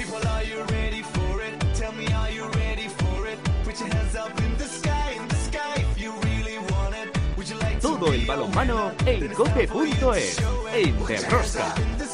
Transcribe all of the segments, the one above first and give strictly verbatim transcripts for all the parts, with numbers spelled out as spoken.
Todo el balonmano en cope punto es, en Derrosca.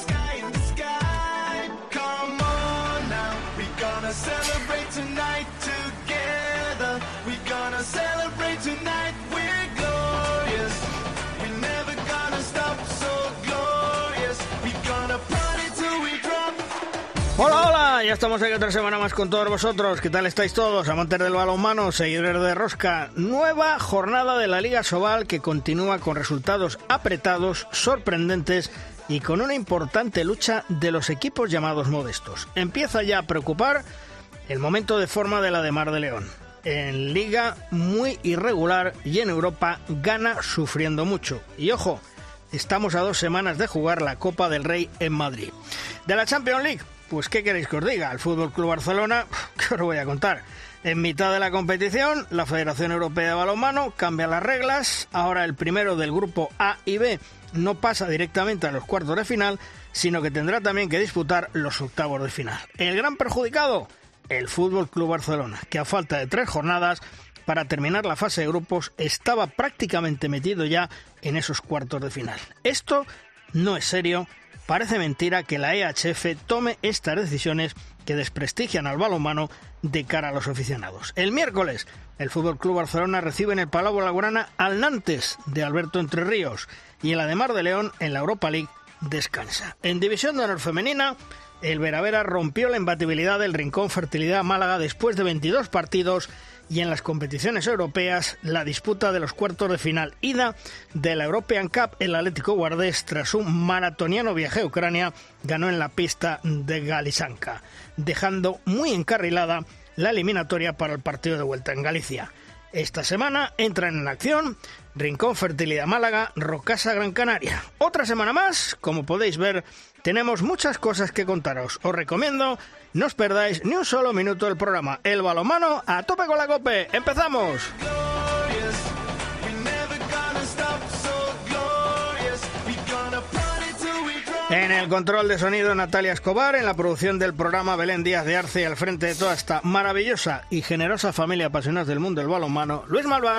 Hola, hola, ya estamos aquí otra semana más con todos vosotros. ¿Qué tal estáis todos? Amantes del balonmano, seguidores de Rosca. Nueva jornada de la Liga Sobal que continúa con resultados apretados, sorprendentes y con una importante lucha de los equipos llamados modestos. Empieza ya a preocupar el momento de forma de la de Mar de León. En Liga muy irregular y en Europa gana sufriendo mucho. Y ojo, estamos a dos semanas de jugar la Copa del Rey en Madrid. De la Champions League, pues ¿qué queréis que os diga? El Fútbol Club Barcelona, ¿qué os voy a contar? En mitad de la competición, la Federación Europea de Balonmano cambia las reglas. Ahora el primero del grupo A y B no pasa directamente a los cuartos de final, sino que tendrá también que disputar los octavos de final. El gran perjudicado, el Fútbol Club Barcelona, que a falta de tres jornadas para terminar la fase de grupos estaba prácticamente metido ya en esos cuartos de final. Esto no es serio. Parece mentira que la E H F tome estas decisiones que desprestigian al balonmano de cara a los aficionados. El miércoles, el F C Barcelona recibe en el Palau Blaugrana al Nantes de Alberto Entre Ríos y en la de Mar de León, en la Europa League, descansa. En División de Honor Femenina, el Veravera rompió la imbatibilidad del Rincón Fertilidad Málaga después de veintidós partidos y en las competiciones europeas la disputa de los cuartos de final ida de la European Cup. El Atlético Guardés, tras un maratoniano viaje a Ucrania, ganó en la pista de Galisanka, dejando muy encarrilada la eliminatoria para el partido de vuelta en Galicia. Esta semana entran en acción Rincón Fertilidad Málaga, Rocasa Gran Canaria. Otra semana más, como podéis ver, tenemos muchas cosas que contaros. Os recomiendo no os perdáis ni un solo minuto del programa. El balonmano a tope con la COPE. ¡Empezamos! En el control de sonido, Natalia Escobar. En la producción del programa, Belén Díaz de Arce. Y al frente de toda esta maravillosa y generosa familia apasionados del mundo del balonmano, Luis Malvar.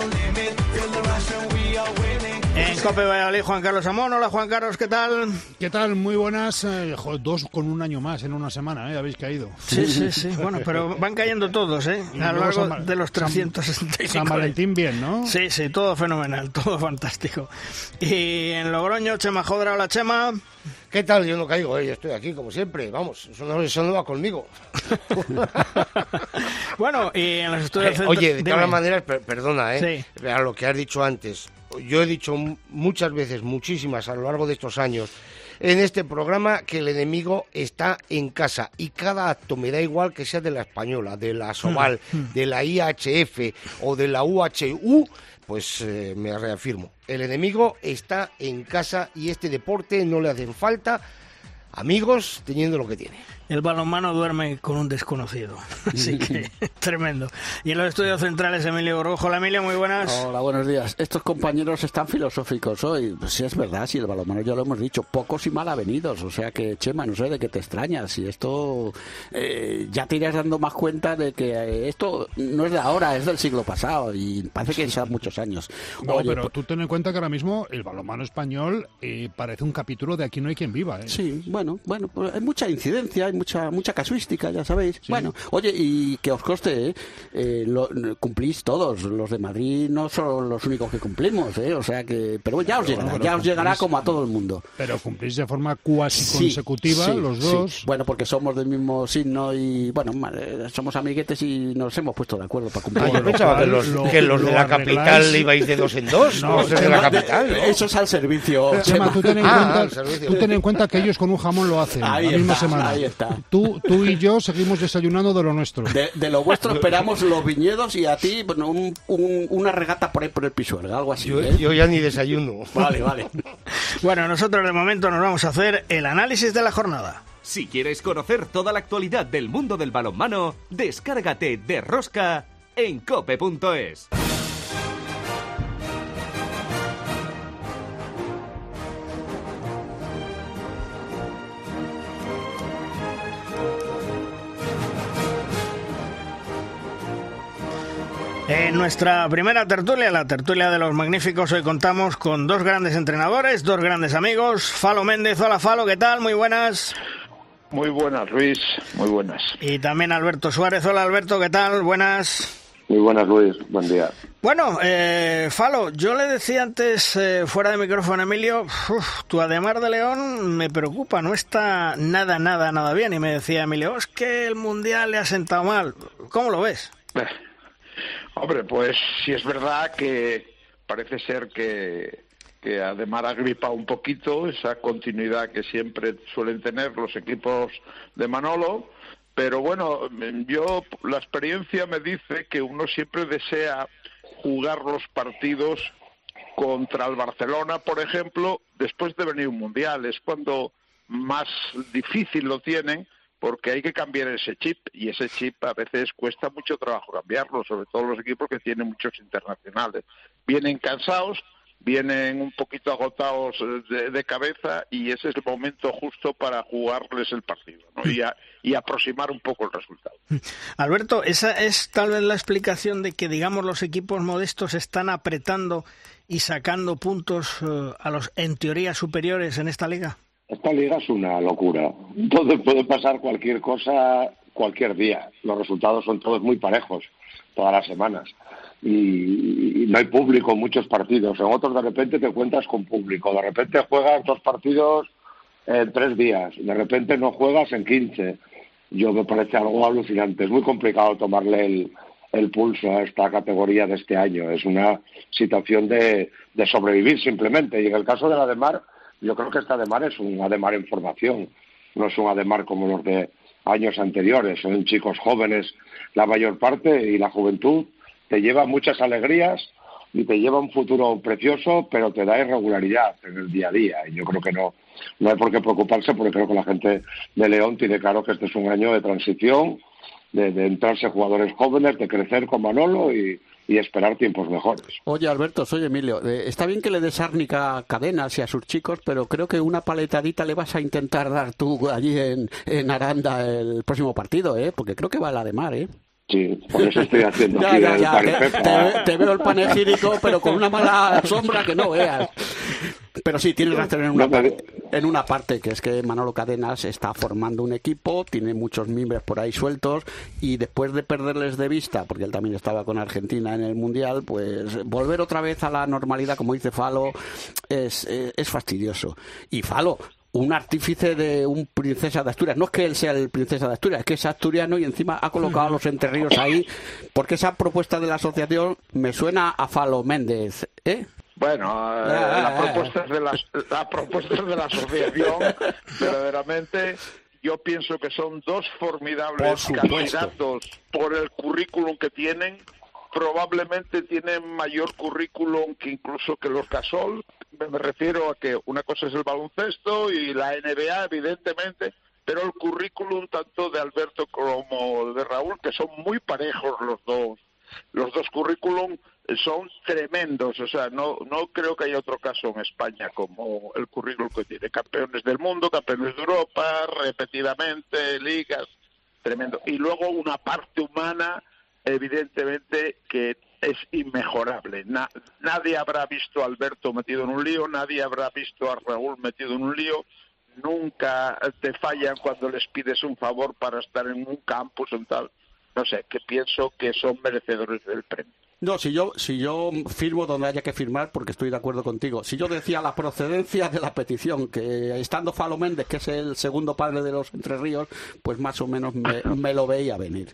En COPE Valladolid, Juan Carlos Amón. Hola, Juan Carlos, ¿qué tal? ¿Qué tal? Muy buenas. Eh, joder, dos con un año más en una semana, ¿eh? Habéis caído. Sí, sí, sí. Bueno, pero van cayendo todos, ¿eh? A lo largo San, de los trescientos sesenta y cinco. San Valentín bien, ¿no? Sí, sí, todo fenomenal, todo fantástico. Y en Logroño, Chema Jodra. Hola, Chema. ¿Qué tal? Yo no caigo, ¿eh? Yo estoy aquí, como siempre. Vamos, eso no, eso no va conmigo. Bueno, y en los estudios... Eh, oye, de todas maneras, per perdona, ¿eh? Sí. A lo que has dicho antes. Yo he dicho muchas veces, muchísimas, a lo largo de estos años, en este programa, que el enemigo está en casa. Y cada acto, me da igual que sea de la Española, de la Sobal, mm. de la I H F o de la U H U, pues eh, me reafirmo. El enemigo está en casa y este deporte no le hacen falta amigos teniendo lo que tiene. El balonmano duerme con un desconocido, así que tremendo. Y en los estudios centrales, Emilio Borgojo. Hola, Emilio, muy buenas. Hola, buenos días. Estos compañeros están filosóficos hoy. Pues sí, es verdad, sí, el balonmano ya lo hemos dicho, pocos y mal avenidos. O sea que, Chema, no sé de qué te extrañas. Y esto eh, ya te irás dando más cuenta de que eh, esto no es de ahora, es del siglo pasado. Y parece que ya muchos años. No, Oye, pero pues, tú ten en cuenta que ahora mismo el balonmano español eh, parece un capítulo de Aquí no hay quien viva, ¿eh? Sí, bueno, bueno, pues hay mucha incidencia, hay mucha mucha casuística, ya sabéis. Sí. Bueno, oye, y que os conste, ¿eh? Eh, lo, cumplís todos, los de Madrid no son los únicos que cumplimos, ¿eh? O sea que, pero ya os llegará, bueno, ya os llegará como a todo el mundo. Pero cumplís de forma cuasi sí, consecutiva sí, los dos. Sí. Bueno, porque somos del mismo signo y, bueno, somos amiguetes y nos hemos puesto de acuerdo para cumplir. Ah, yo pensaba que los, lo, que los de la arregláis. Capital ibais de dos en dos. No, los de la capital, ¿no? Eso es al servicio. Chema, tú ten en ah, cuenta, tú ten en cuenta que ellos con un jamón lo hacen ahí la está, misma semana. Ahí está. Tú, tú y yo seguimos desayunando de lo nuestro. De, de lo vuestro esperamos los viñedos y a ti, bueno, un, un, una regata por ahí por el Pisuerga, algo así. Yo, ¿eh? yo ya ni desayuno. Vale, vale. Bueno, nosotros de momento nos vamos a hacer el análisis de la jornada. Si quieres conocer toda la actualidad del mundo del balonmano, descárgate de Rosca en cope punto es. En nuestra primera tertulia, la tertulia de los magníficos, hoy contamos con dos grandes entrenadores, dos grandes amigos. Falo Méndez, hola Falo, ¿qué tal? Muy buenas. Muy buenas, Luis, muy buenas. Y también Alberto Suárez, hola Alberto, ¿qué tal? Buenas. Muy buenas, Luis, buen día. Bueno, eh, Falo, yo le decía antes, eh, fuera de micrófono, Emilio, uf, tu Ademar de León me preocupa, no está nada, nada, nada bien. Y me decía Emilio, oh, es que el Mundial le ha sentado mal. ¿Cómo lo ves? Eh, hombre, pues sí es verdad que parece ser que, que Ademar ha gripado un poquito, esa continuidad que siempre suelen tener los equipos de Manolo. Pero bueno, yo, la experiencia me dice que uno siempre desea jugar los partidos contra el Barcelona, por ejemplo, después de venir un Mundial. Es cuando más difícil lo tienen, porque hay que cambiar ese chip, y ese chip a veces cuesta mucho trabajo cambiarlo, sobre todo los equipos que tienen muchos internacionales. Vienen cansados, vienen un poquito agotados de, de cabeza, y ese es el momento justo para jugarles el partido, ¿no? y, a, y aproximar un poco el resultado. Alberto, esa es tal vez la explicación de que, digamos, los equipos modestos están apretando y sacando puntos uh, a los, en teoría, superiores en esta liga. Esta liga es una locura. Todo puede pasar cualquier cosa cualquier día. Los resultados son todos muy parejos todas las semanas. Y, y no hay público en muchos partidos. En otros de repente te cuentas con público. De repente juegas dos partidos en tres días. De repente no juegas en quince. Yo me parece algo alucinante. Es muy complicado tomarle el, el pulso a esta categoría de este año. Es una situación de, de sobrevivir simplemente. Y en el caso del Ademar, yo creo que este Ademar es un Ademar en formación. No es un Ademar como los de años anteriores. Son chicos jóvenes la mayor parte, y la juventud te lleva muchas alegrías y te lleva un futuro precioso, pero te da irregularidad en el día a día. Y yo creo que no, no hay por qué preocuparse, porque creo que la gente de León tiene claro que este es un año de transición, de, de entrarse jugadores jóvenes, de crecer con Manolo y, y esperar tiempos mejores. Oye, Alberto, soy Emilio. Eh, está bien que le des árnica cadenas y a sus chicos, pero creo que una paletadita le vas a intentar dar tú allí en, en Aranda el próximo partido, ¿eh? Porque creo que va el Ademar, ¿eh? Sí, por eso estoy haciendo ya, aquí ya, el ya, te, te, te veo el panegírico, pero con una mala sombra que no veas. Pero sí, tienes razón en una, parte, en una parte, que es que Manolo Cadenas está formando un equipo, tiene muchos miembros por ahí sueltos, y después de perderles de vista, porque él también estaba con Argentina en el Mundial, pues volver otra vez a la normalidad, como dice Falo, es, es, es fastidioso. Y Falo, un artífice de un princesa de Asturias. No es que él sea el princesa de Asturias, es que es asturiano y encima ha colocado a los Entre Ríos ahí, porque esa propuesta de la asociación me suena a Falo Méndez, ¿eh? Bueno, eh, la, propuesta es de la, la propuesta es de la asociación, verdaderamente. Yo pienso que son dos formidables candidatos por el currículum que tienen. Probablemente tienen mayor currículum que incluso que los Gasol. Me refiero a que una cosa es el baloncesto y la N B A, evidentemente, pero el currículum tanto de Alberto como de Raúl, que son muy parejos los dos. Los dos currículum son tremendos, o sea, no no creo que haya otro caso en España como el currículum que tiene. Campeones del mundo, campeones de Europa, repetidamente, ligas, tremendo. Y luego una parte humana, evidentemente, que es inmejorable. Na, nadie habrá visto a Alberto metido en un lío, nadie habrá visto a Raúl metido en un lío. Nunca te fallan cuando les pides un favor para estar en un campus o tal. No sé, que pienso que son merecedores del premio. No, si yo si yo firmo donde haya que firmar, porque estoy de acuerdo contigo. Si yo decía la procedencia de la petición, que estando Falo Méndez, que es el segundo padre de los Entre Ríos, pues más o menos me, me lo veía venir.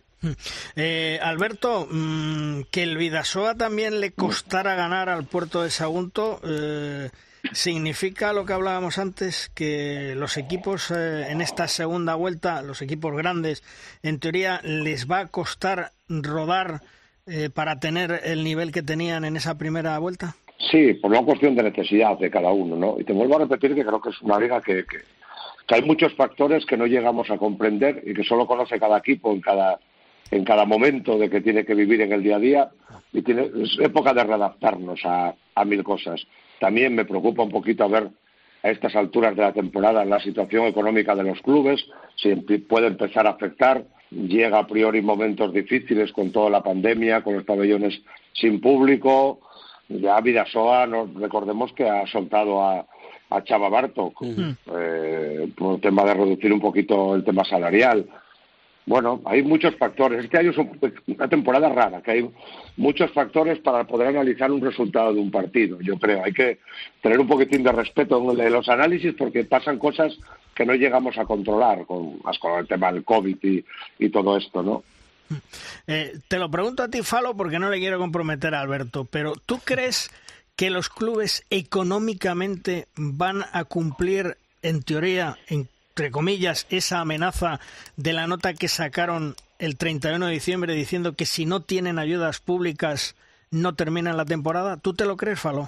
Eh, Alberto, mmm, que el Vidasoa también le costara ganar al Puerto de Sagunto, eh, ¿significa lo que hablábamos antes, que los equipos eh, en esta segunda vuelta, los equipos grandes, en teoría les va a costar rodar eh, para tener el nivel que tenían en esa primera vuelta? Sí, por una cuestión de necesidad de cada uno, ¿no? Y te vuelvo a repetir que creo que es una liga que, que, que hay muchos factores que no llegamos a comprender y que solo conoce cada equipo en cada en cada momento de que tiene que vivir en el día a día, y tiene, es época de readaptarnos a, a mil cosas. También me preocupa un poquito ver a estas alturas de la temporada la situación económica de los clubes, si puede empezar a afectar llega a priori momentos difíciles con toda la pandemia, con los pabellones sin público. Ya Bidasoa, nos recordemos que ha soltado a, a Chava Bartok uh-huh. eh, por el tema de reducir un poquito el tema salarial. Bueno, hay muchos factores. Este año es una temporada rara, que hay muchos factores para poder analizar un resultado de un partido, yo creo. Hay que tener un poquitín de respeto en los análisis porque pasan cosas que no llegamos a controlar, con, más con el tema del COVID y, y todo esto, ¿no? Eh, te lo pregunto a ti, Falo, porque no le quiero comprometer a Alberto, pero ¿tú crees que los clubes económicamente van a cumplir, en teoría, en entre comillas, esa amenaza de la nota que sacaron el treinta y uno de diciembre diciendo que si no tienen ayudas públicas no terminan la temporada? ¿Tú te lo crees, Falo?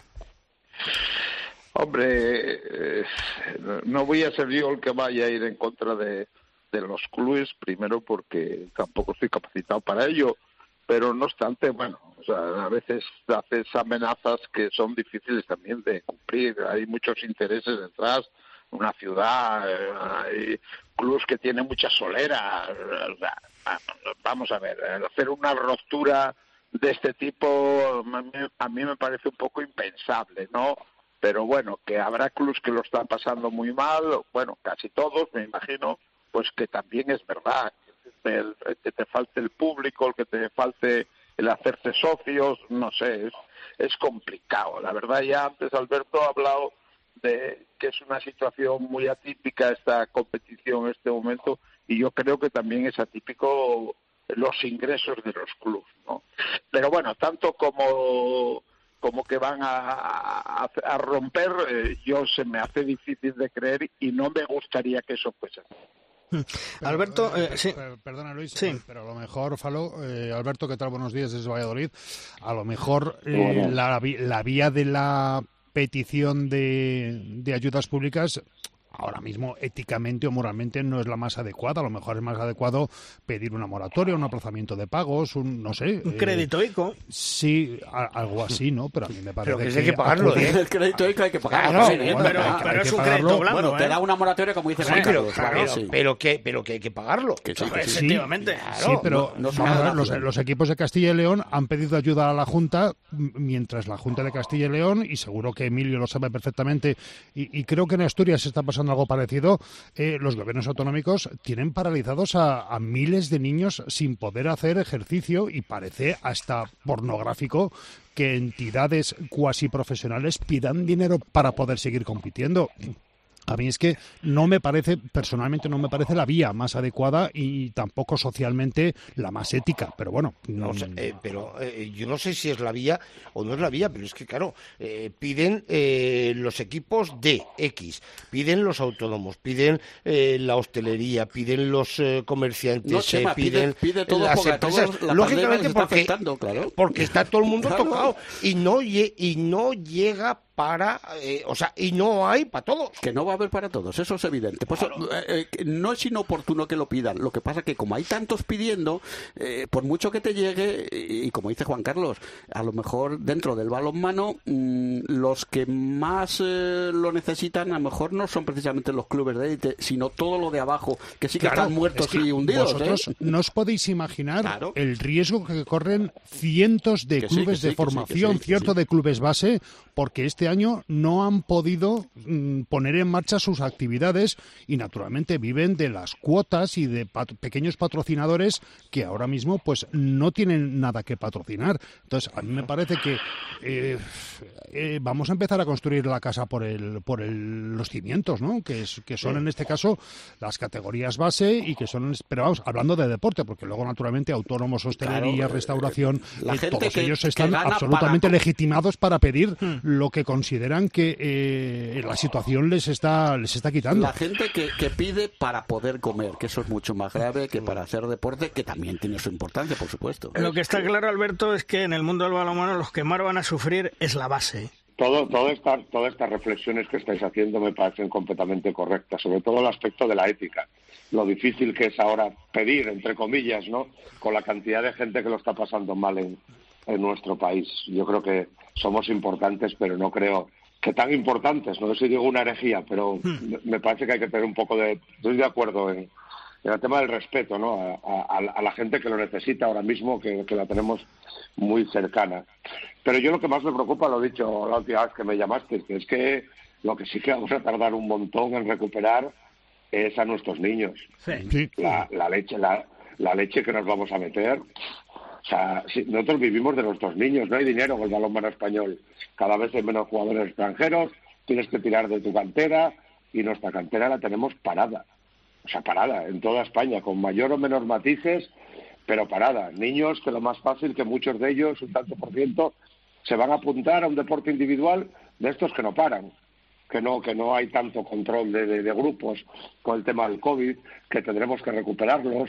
Hombre, eh, no voy a ser yo el que vaya a ir en contra de, de los clubes, primero porque tampoco estoy capacitado para ello, pero no obstante, bueno, o sea, a veces haces amenazas que son difíciles también de cumplir, hay muchos intereses detrás. Una ciudad, eh, hay clubes que tienen mucha solera. Vamos a ver, hacer una ruptura de este tipo a mí me parece un poco impensable, ¿no? Pero bueno, que habrá clubes que lo están pasando muy mal, bueno, casi todos, me imagino, pues que también es verdad. El, el que te falte el público, el que te falte el hacerse socios, no sé, es, es complicado. La verdad, ya antes Alberto ha hablado de que es una situación muy atípica esta competición en este momento, y yo creo que también es atípico los ingresos de los clubes, ¿no? Pero bueno, tanto como como que van a, a, a romper, eh, yo se me hace difícil de creer y no me gustaría que eso fuese así. Pero, Alberto, eh, eh, sí. Perdona Luis, sí. pero a lo mejor, Falo, eh, Alberto, ¿qué tal? Buenos días desde Valladolid. A lo mejor eh, la, la vía de la petición de, de ayudas públicas ahora mismo éticamente o moralmente no es la más adecuada. A lo mejor es más adecuado pedir una moratoria, un aplazamiento de pagos, un no sé... Un eh, crédito ICO. Sí, a, algo así, ¿no? Pero a mí me parece pero que, que... hay que pagarlo, acudir... ¿eh? El crédito ICO hay que pagarlo. Claro, sí, bueno, pero, hay, pero hay es que un pagarlo. crédito blando, Bueno, ¿eh? te da una moratoria, como dice Juan Carlos. Pero, Claro, pero, sí. pero, que, pero que hay que pagarlo. Que sí, que sí. Efectivamente. Sí, sí, pero no, no vamos a ver, los, nada. los equipos de Castilla y León han pedido ayuda a la Junta, mientras la Junta de Castilla y León, y seguro que Emilio lo sabe perfectamente, y, y creo que en Asturias está pasando algo parecido, eh, los gobiernos autonómicos tienen paralizados a, a miles de niños sin poder hacer ejercicio, y parece hasta pornográfico que entidades cuasi profesionales pidan dinero para poder seguir compitiendo. A mí es que no me parece, personalmente no me parece la vía más adecuada y tampoco socialmente la más ética, pero bueno. No, o sea, eh, pero eh, yo no sé si es la vía o no es la vía, pero es que claro, eh, piden eh, los equipos de X, piden los autónomos, piden eh, la hostelería, piden los eh, comerciantes, no, Chema, eh, piden pide, pide todo las porque empresas, todos, la lógicamente está porque, afectando, claro. porque está todo el mundo Claro. tocado y no, y no llega para, eh, o sea, y no hay para todos. Que no va a haber para todos, eso es evidente. Pues, claro. eh, eh, no es inoportuno que lo pidan. Lo que pasa que como hay tantos pidiendo, eh, por mucho que te llegue, y, y como dice Juan Carlos, a lo mejor dentro del balonmano, mmm, los que más eh, lo necesitan, a lo mejor no son precisamente los clubes de élite, sino todo lo de abajo, que sí que Claro, están muertos es que y hundidos. Vosotros ¿eh? no os podéis imaginar Claro. el riesgo que corren cientos de Que sí, clubes que sí, de que sí, formación, que sí, que cierto sí. de clubes base, porque este año no han podido mm, poner en marcha sus actividades y naturalmente viven de las cuotas y de pat- pequeños patrocinadores que ahora mismo pues no tienen nada que patrocinar. Entonces a mí me parece que eh, eh, vamos a empezar a construir la casa por el por el, los cimientos, ¿no? Que, es, que son en este caso las categorías base y que son, pero vamos, hablando de deporte, porque luego naturalmente autónomos, hostelería, Claro, restauración, la eh, gente todos que- ellos que están gana absolutamente para- legitimados para pedir lo que consideran que eh, la situación les está les está quitando. La gente que, que pide para poder comer, que eso es mucho más grave que para hacer deporte, que también tiene su importancia, por supuesto. Lo que está claro, Alberto, es que en el mundo del balonmano los que más van a sufrir es la base. Todo, todo esta, todas estas reflexiones que estáis haciendo me parecen completamente correctas, sobre todo el aspecto de la ética. Lo difícil que es ahora pedir, entre comillas, ¿no? Con la cantidad de gente que lo está pasando mal en, en nuestro país. Yo creo que somos importantes, pero no creo que tan importantes. No sé si digo una herejía, pero me parece que hay que tener un poco de... Estoy de acuerdo en, en el tema del respeto, ¿no? A, a, a la gente que lo necesita ahora mismo, que, que la tenemos muy cercana. Pero yo lo que más me preocupa, lo he dicho la última vez que me llamaste, que es que lo que sí que vamos a tardar un montón en recuperar es a nuestros niños. Sí. La, la leche, la, la leche que nos vamos a meter. O sea, si nosotros vivimos de nuestros niños, no hay dinero con el balonmano español. Cada vez hay menos jugadores extranjeros, tienes que tirar de tu cantera y nuestra cantera la tenemos parada. O sea, parada en toda España, con mayor o menor matices, pero parada. Niños que lo más fácil, que muchos de ellos, un tanto por ciento, se van a apuntar a un deporte individual de estos que no paran. que no que no hay tanto control de, de, de grupos con el tema del COVID, que tendremos que recuperarlos.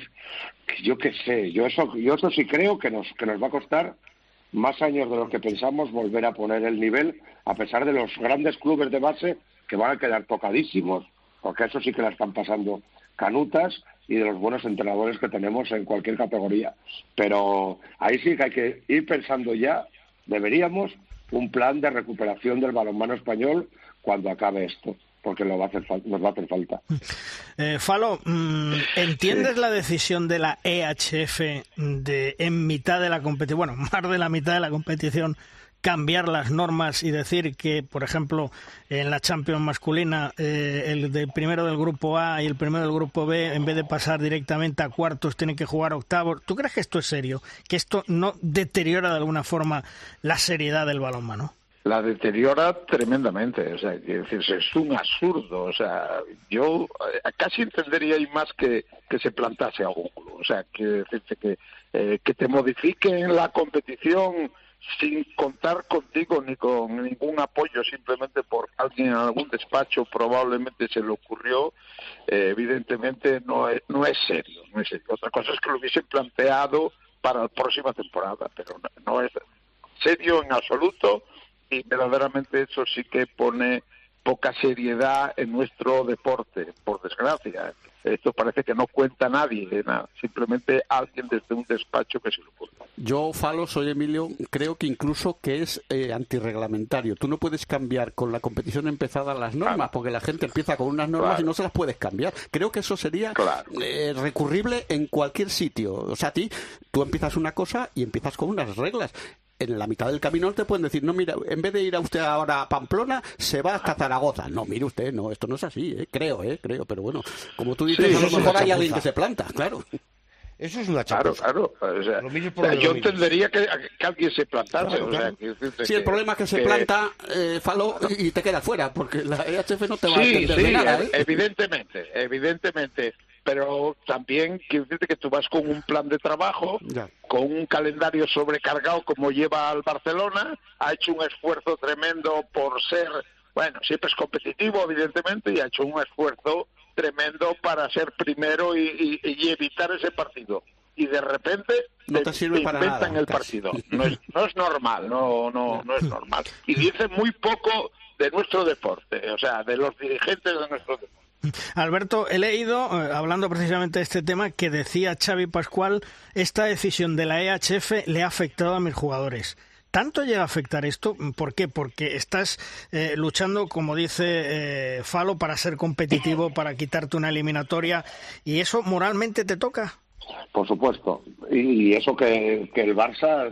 Yo qué sé, yo eso yo eso sí creo que nos que nos va a costar más años de lo que pensamos volver a poner el nivel, a pesar de los grandes clubes de base que van a quedar tocadísimos, porque eso sí que la están pasando canutas, y de los buenos entrenadores que tenemos en cualquier categoría. Pero ahí sí que hay que ir pensando ya, deberíamos, un plan de recuperación del balonmano español cuando acabe esto, porque lo va a hacer nos va a hacer falta. Eh, Falo, ¿entiendes sí. la decisión de la E H F de en mitad de la competición, bueno, más de la mitad de la competición, cambiar las normas y decir que, por ejemplo, en la Champions masculina, eh, el de primero del grupo A y el primero del grupo B, en vez de pasar directamente a cuartos, tienen que jugar octavos? ¿Tú crees que esto es serio? ¿Que esto no deteriora de alguna forma la seriedad del balonmano? La deteriora tremendamente, o sea, que es un absurdo, o sea, yo casi entendería y más que, que se plantase algún club, o sea, que decirte que, eh, que te modifiquen la competición sin contar contigo ni con ningún apoyo, simplemente por alguien en algún despacho probablemente se le ocurrió, eh, evidentemente no es, no es serio, no es serio. Otra cosa es que lo hubiesen planteado para la próxima temporada, pero no, no es serio en absoluto, y verdaderamente eso sí que pone poca seriedad en nuestro deporte, por desgracia. Esto parece que no cuenta nadie, nada, simplemente alguien desde un despacho que se lo ocurre. Yo, Falo, soy Emilio, creo que incluso que es eh, antirreglamentario. Tú no puedes cambiar con la competición empezada las normas, claro, porque la gente empieza con unas normas, claro, y no se las puedes cambiar. Creo que eso sería, claro, eh, recurrible en cualquier sitio. O sea, a ti, tú empiezas una cosa y empiezas con unas reglas. En la mitad del camino te pueden decir, no, mira, en vez de ir a usted ahora a Pamplona, se va hasta Zaragoza. No, mire usted, no, esto no es así, ¿eh? creo, ¿eh? creo, pero bueno, como tú dices, sí, a lo mejor hay alguien que se planta, claro. Eso es una chapuza. Claro, claro. O sea, lo mismo por o sea, yo entendería que, que alguien se plantase. Claro, claro. O sea, que, sí, que, el problema es que se que... planta, eh, Falo, y te quedas fuera, porque la E H F no te va sí, a entender sí, de nada, ¿eh? evidentemente, evidentemente. Pero también quiero decirte que tú vas con un plan de trabajo, ya, con un calendario sobrecargado como lleva al Barcelona, ha hecho un esfuerzo tremendo por ser, bueno, siempre es competitivo, evidentemente, y ha hecho un esfuerzo tremendo para ser primero y, y, y evitar ese partido. Y de repente no te, te sirve te para inventan nada, el casi. partido. No es, no es normal, no, no, no es normal. Y dice muy poco de nuestro deporte, o sea, de los dirigentes de nuestro deporte. Alberto, he leído, eh, hablando precisamente de este tema, que decía Xavi Pascual, esta decisión de la E H F le ha afectado a mis jugadores. ¿Tanto llega a afectar esto? ¿Por qué? Porque estás eh, luchando, como dice eh, Falo, para ser competitivo, para quitarte una eliminatoria, y eso moralmente te toca. Por supuesto, y eso que, que el Barça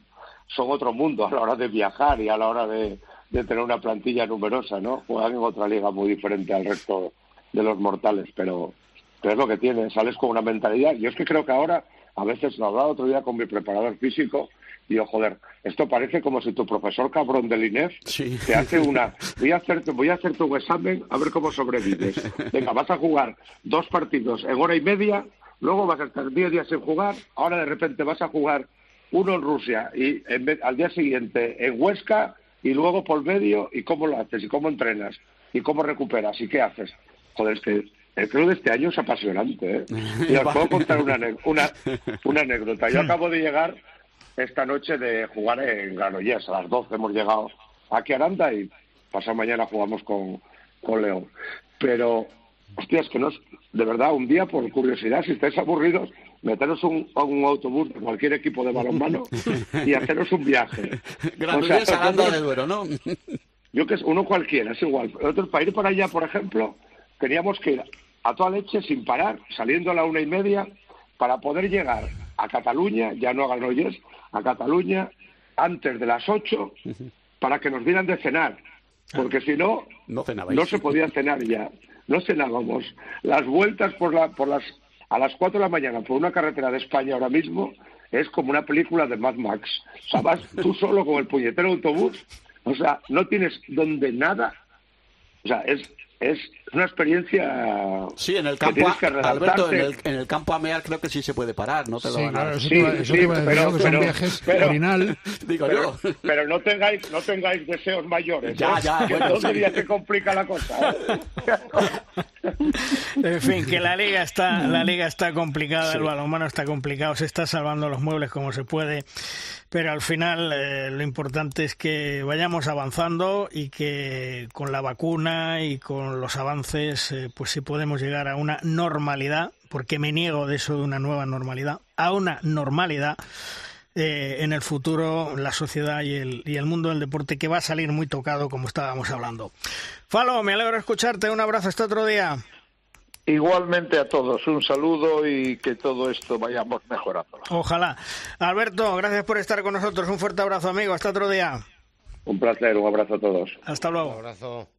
son otro mundo a la hora de viajar y a la hora de, de tener una plantilla numerosa, ¿no? Juegan en otra liga muy diferente al resto de los mortales, pero, pero es lo que tiene, sales con una mentalidad. Yo es que creo que ahora, a veces lo hablaba otro día con mi preparador físico, y digo, joder, esto parece como si tu profesor cabrón del I N E F sí. te hace una, voy a hacerte, voy a hacerte un examen a ver cómo sobrevives. Venga, vas a jugar dos partidos en hora y media, luego vas a estar diez días sin jugar, ahora de repente vas a jugar uno en Rusia y en vez, al día siguiente en Huesca, y luego por medio, y cómo lo haces, y cómo entrenas, y cómo recuperas, y qué haces. Joder, es que el club de este año es apasionante, ¿eh? Y os puedo contar una, una, una anécdota. Yo acabo de llegar esta noche de jugar en Granollers. A las doce hemos llegado aquí a Aranda y pasado mañana jugamos con, con León. Pero, hostia, es que no es, de verdad, un día, por curiosidad, si estáis aburridos, meteros un, un autobús de cualquier equipo de balonmano y haceros un viaje. Granollers, o sea, Aranda de Duero, ¿no? Yo que uno cualquiera, es igual. Nosotros, para ir para allá, por ejemplo, teníamos que ir a toda leche, sin parar, saliendo a la una y media, para poder llegar a Cataluña, ya no a Granollers, a Cataluña, antes de las ocho, para que nos dieran de cenar. Porque si no, no, no se podía cenar ya. No cenábamos. Las vueltas por la, por las, a las cuatro de la mañana por una carretera de España ahora mismo es como una película de Mad Max. O sea, vas tú solo con el puñetero autobús, o sea, no tienes donde nada. O sea, es... Es una experiencia. Sí, en el campo, que Alberto, en el, en el campo Amear creo que sí se puede parar, no te sí, lo van a... Claro, eso sí, te iba, eso sí, te iba a decir, pero, que pero, son viajes pero, orinal. Digo pero, yo. Pero no tengáis, no tengáis deseos mayores. Ya, ¿eh? ya, que bueno, entonces sí. ya se complica la cosa. ¿eh? En fin, que la liga está, la liga está complicada, sí. El balonmano está complicado, se está salvando los muebles como se puede. Pero al final eh, lo importante es que vayamos avanzando y que con la vacuna y con los avances eh, pues sí podemos llegar a una normalidad, porque me niego de eso de una nueva normalidad, a una normalidad eh, en el futuro, la sociedad y el, y el mundo del deporte, que va a salir muy tocado como estábamos hablando. Falo, me alegro de escucharte, un abrazo hasta otro día. Igualmente a todos, un saludo y que todo esto vayamos mejorando. Ojalá. Alberto, gracias por estar con nosotros. Un fuerte abrazo, amigo. Hasta otro día. Un placer, un abrazo a todos. Hasta luego. Un abrazo.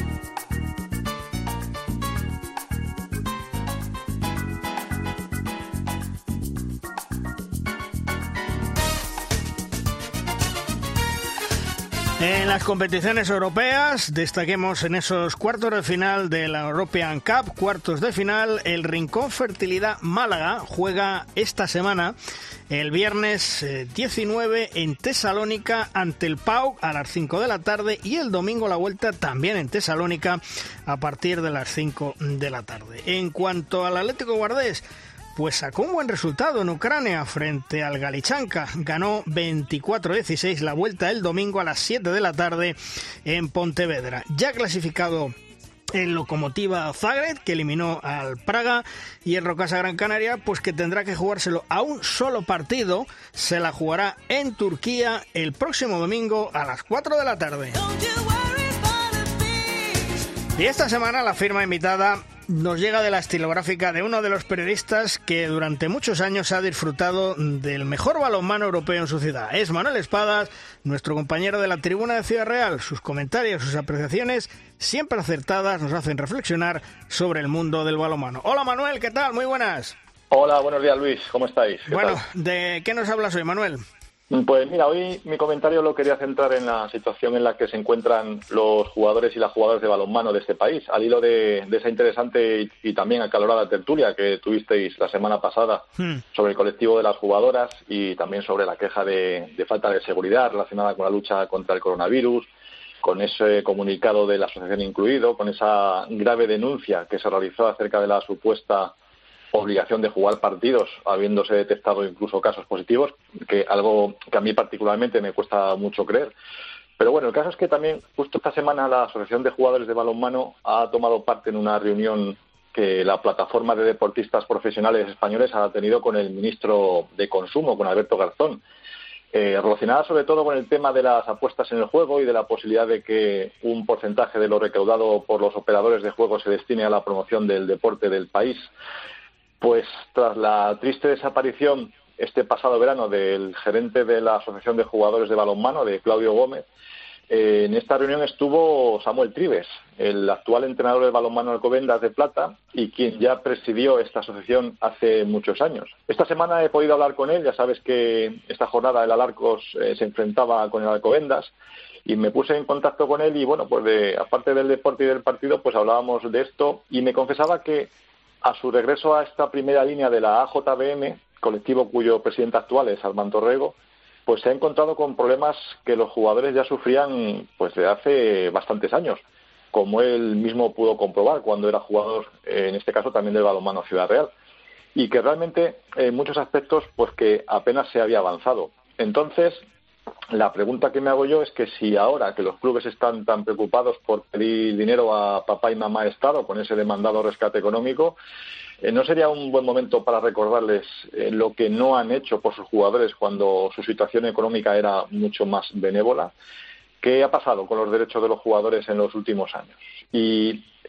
En las competiciones europeas, destaquemos en esos cuartos de final de la European Cup, cuartos de final, el Rincón Fertilidad Málaga juega esta semana, el viernes eh, diecinueve en Tesalónica ante el P A U a las cinco de la tarde y el domingo la vuelta también en Tesalónica a partir de las cinco de la tarde. En cuanto al Atlético Guardés, pues sacó un buen resultado en Ucrania frente al Galichanka. Ganó veinticuatro a dieciséis la vuelta el domingo a las siete de la tarde en Pontevedra. Ya clasificado el Lokomotiva Zagreb, que eliminó al Praga, y el Rocasa Gran Canaria, pues que tendrá que jugárselo a un solo partido. Se la jugará en Turquía el próximo domingo a las cuatro de la tarde. Y esta semana la firma invitada nos llega de la estilográfica de uno de los periodistas que durante muchos años ha disfrutado del mejor balonmano europeo en su ciudad. Es Manuel Espadas, nuestro compañero de la tribuna de Ciudad Real. Sus comentarios, sus apreciaciones, siempre acertadas, nos hacen reflexionar sobre el mundo del balonmano. Hola Manuel, ¿qué tal? Muy buenas. Hola, buenos días Luis, ¿cómo estáis? Bueno, tal? ¿de qué nos hablas hoy, Manuel? Pues mira, hoy mi comentario lo quería centrar en la situación en la que se encuentran los jugadores y las jugadoras de balonmano de este país, al hilo de, de esa interesante y, y también acalorada tertulia que tuvisteis la semana pasada hmm. sobre el colectivo de las jugadoras y también sobre la queja de, de falta de seguridad relacionada con la lucha contra el coronavirus, con ese comunicado de la asociación incluido, con esa grave denuncia que se realizó acerca de la supuesta obligación de jugar partidos, habiéndose detectado incluso casos positivos, que algo que a mí particularmente me cuesta mucho creer. Pero bueno, el caso es que también justo esta semana la Asociación de Jugadores de Balonmano ha tomado parte en una reunión que la plataforma de deportistas profesionales españoles ha tenido con el ministro de Consumo, con Alberto Garzón, eh, relacionada sobre todo con el tema de las apuestas en el juego y de la posibilidad de que un porcentaje de lo recaudado por los operadores de juego se destine a la promoción del deporte del país. Pues tras la triste desaparición este pasado verano del gerente de la Asociación de Jugadores de Balonmano, de Claudio Gómez, eh, en esta reunión estuvo Samuel Trives, el actual entrenador del balonmano Alcobendas de Plata y quien ya presidió esta asociación hace muchos años. Esta semana he podido hablar con él, ya sabes que esta jornada el Alarcos eh, se enfrentaba con el Alcobendas y me puse en contacto con él y bueno, pues de, aparte del deporte y del partido, pues hablábamos de esto y me confesaba que a su regreso a esta primera línea de la A J B M, colectivo cuyo presidente actual es Armando Rego, pues se ha encontrado con problemas que los jugadores ya sufrían pues de hace bastantes años, como él mismo pudo comprobar cuando era jugador, en este caso también del balonmano Ciudad Real, y que realmente en muchos aspectos pues que apenas se había avanzado. Entonces, la pregunta que me hago yo es que si ahora que los clubes están tan preocupados por pedir dinero a papá y mamá Estado con ese demandado rescate económico, eh, ¿no sería un buen momento para recordarles eh, lo que no han hecho por sus jugadores cuando su situación económica era mucho más benévola? ¿Qué ha pasado con los derechos de los jugadores en los últimos años? Y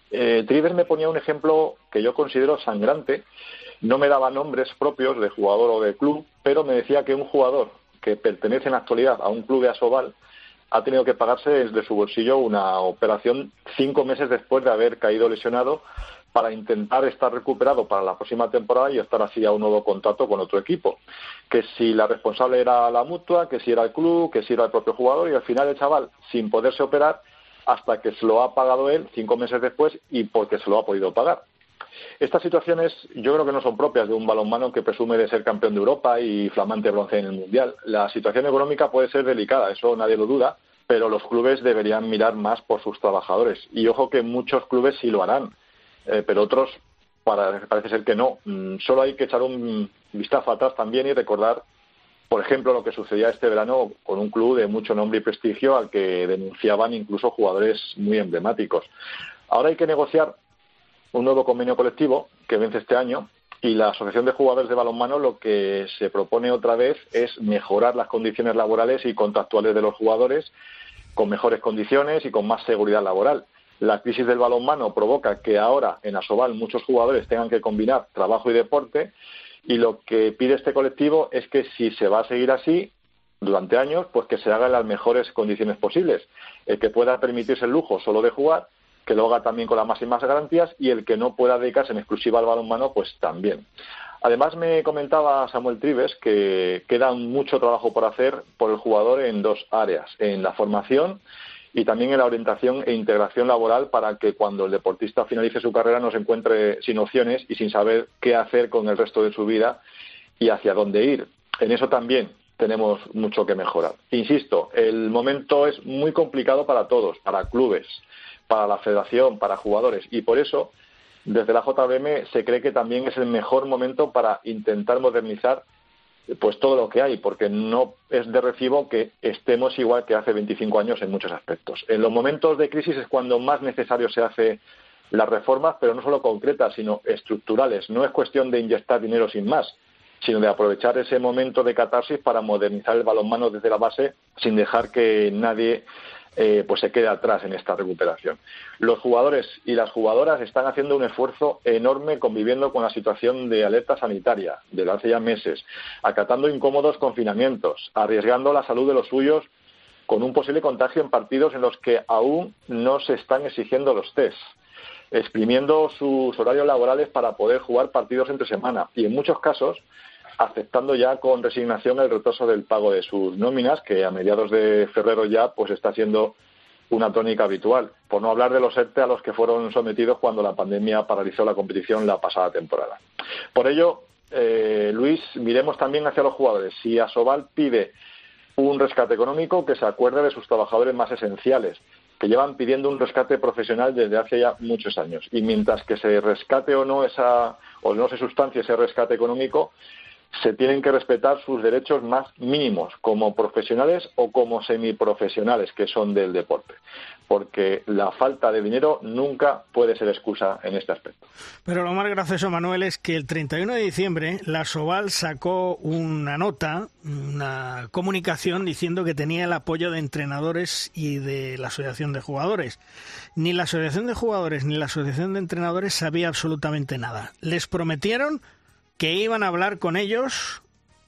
Eh, Trives me ponía un ejemplo que yo considero sangrante. No me daba nombres propios de jugador o de club, pero me decía que un jugador que pertenece en la actualidad a un club de Asobal ha tenido que pagarse desde su bolsillo una operación cinco meses después de haber caído lesionado para intentar estar recuperado para la próxima temporada y estar así a un nuevo contrato con otro equipo. Que si la responsable era la mutua, que si era el club, que si era el propio jugador, y al final el chaval, sin poderse operar, hasta que se lo ha pagado él cinco meses después y porque se lo ha podido pagar. Estas situaciones yo creo que no son propias de un balonmano que presume de ser campeón de Europa y flamante bronce en el Mundial. La situación económica puede ser delicada, eso nadie lo duda, pero los clubes deberían mirar más por sus trabajadores. Y ojo que muchos clubes sí lo harán, eh, pero otros para, parece ser que no. Mm, solo hay que echar un vistazo atrás también y recordar, por ejemplo, lo que sucedía este verano con un club de mucho nombre y prestigio al que denunciaban incluso jugadores muy emblemáticos. Ahora hay que negociar un nuevo convenio colectivo que vence este año y la Asociación de Jugadores de Balonmano lo que se propone otra vez es mejorar las condiciones laborales y contractuales de los jugadores con mejores condiciones y con más seguridad laboral. La crisis del balonmano provoca que ahora en Asobal muchos jugadores tengan que combinar trabajo y deporte y lo que pide este colectivo es que si se va a seguir así durante años, pues que se haga en las mejores condiciones posibles. El que pueda permitirse el lujo solo de jugar, que lo haga también con las máximas garantías y el que no pueda dedicarse en exclusiva al balonmano, pues también. Además, me comentaba Samuel Trives que queda mucho trabajo por hacer por el jugador en dos áreas, en la formación y también en la orientación e integración laboral para que cuando el deportista finalice su carrera no se encuentre sin opciones y sin saber qué hacer con el resto de su vida y hacia dónde ir. En eso también tenemos mucho que mejorar. Insisto, el momento es muy complicado para todos, para clubes, para la federación, para jugadores, y por eso desde la J B M se cree que también es el mejor momento para intentar modernizar pues todo lo que hay, porque no es de recibo que estemos igual que hace veinticinco años en muchos aspectos. En los momentos de crisis es cuando más necesario se hace las reformas, pero no solo concretas, sino estructurales. No es cuestión de inyectar dinero sin más, sino de aprovechar ese momento de catarsis para modernizar el balonmano desde la base sin dejar que nadie Eh, pues se queda atrás en esta recuperación. Los jugadores y las jugadoras están haciendo un esfuerzo enorme conviviendo con la situación de alerta sanitaria desde hace ya meses, acatando incómodos confinamientos, arriesgando la salud de los suyos con un posible contagio en partidos en los que aún no se están exigiendo los test, exprimiendo sus horarios laborales para poder jugar partidos entre semana y en muchos casos aceptando ya con resignación el retraso del pago de sus nóminas, que a mediados de febrero ya pues está siendo una tónica habitual, por no hablar de los ERTE a los que fueron sometidos cuando la pandemia paralizó la competición la pasada temporada. Por ello, eh, Luis, miremos también hacia los jugadores. Si Asobal pide un rescate económico, que se acuerde de sus trabajadores más esenciales, que llevan pidiendo un rescate profesional desde hace ya muchos años. Y mientras que se rescate o no esa o no se sustancie ese rescate económico, se tienen que respetar sus derechos más mínimos como profesionales o como semiprofesionales que son del deporte, porque la falta de dinero nunca puede ser excusa en este aspecto. Pero lo más gracioso, Manuel, es que el treinta y uno de diciembre la Asobal sacó una nota, una comunicación diciendo que tenía el apoyo de entrenadores y de la Asociación de Jugadores. Ni la Asociación de Jugadores ni la Asociación de Entrenadores sabía absolutamente nada. Les prometieron que iban a hablar con ellos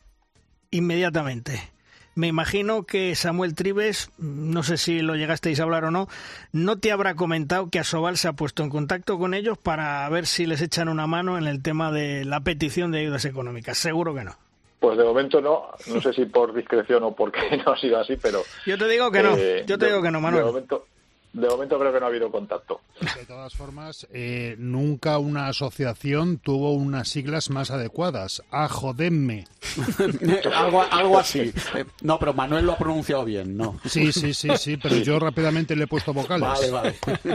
inmediatamente. Me imagino que Samuel Trives, no sé si lo llegasteis a hablar o no, no te habrá comentado que Asobal se ha puesto en contacto con ellos para ver si les echan una mano en el tema de la petición de ayudas económicas. Seguro que no. Pues de momento no, no sé si por discreción o porque no ha sido así, pero... Yo te digo que no, eh, yo te de, digo que no, Manuel. De momento... De momento creo que no ha habido contacto. De todas formas, eh, nunca una asociación tuvo unas siglas más adecuadas. Ajodenme. algo, algo así. No, pero Manuel lo ha pronunciado bien, ¿no? Sí, sí, sí, sí, pero yo rápidamente le he puesto vocales. Vale, vale.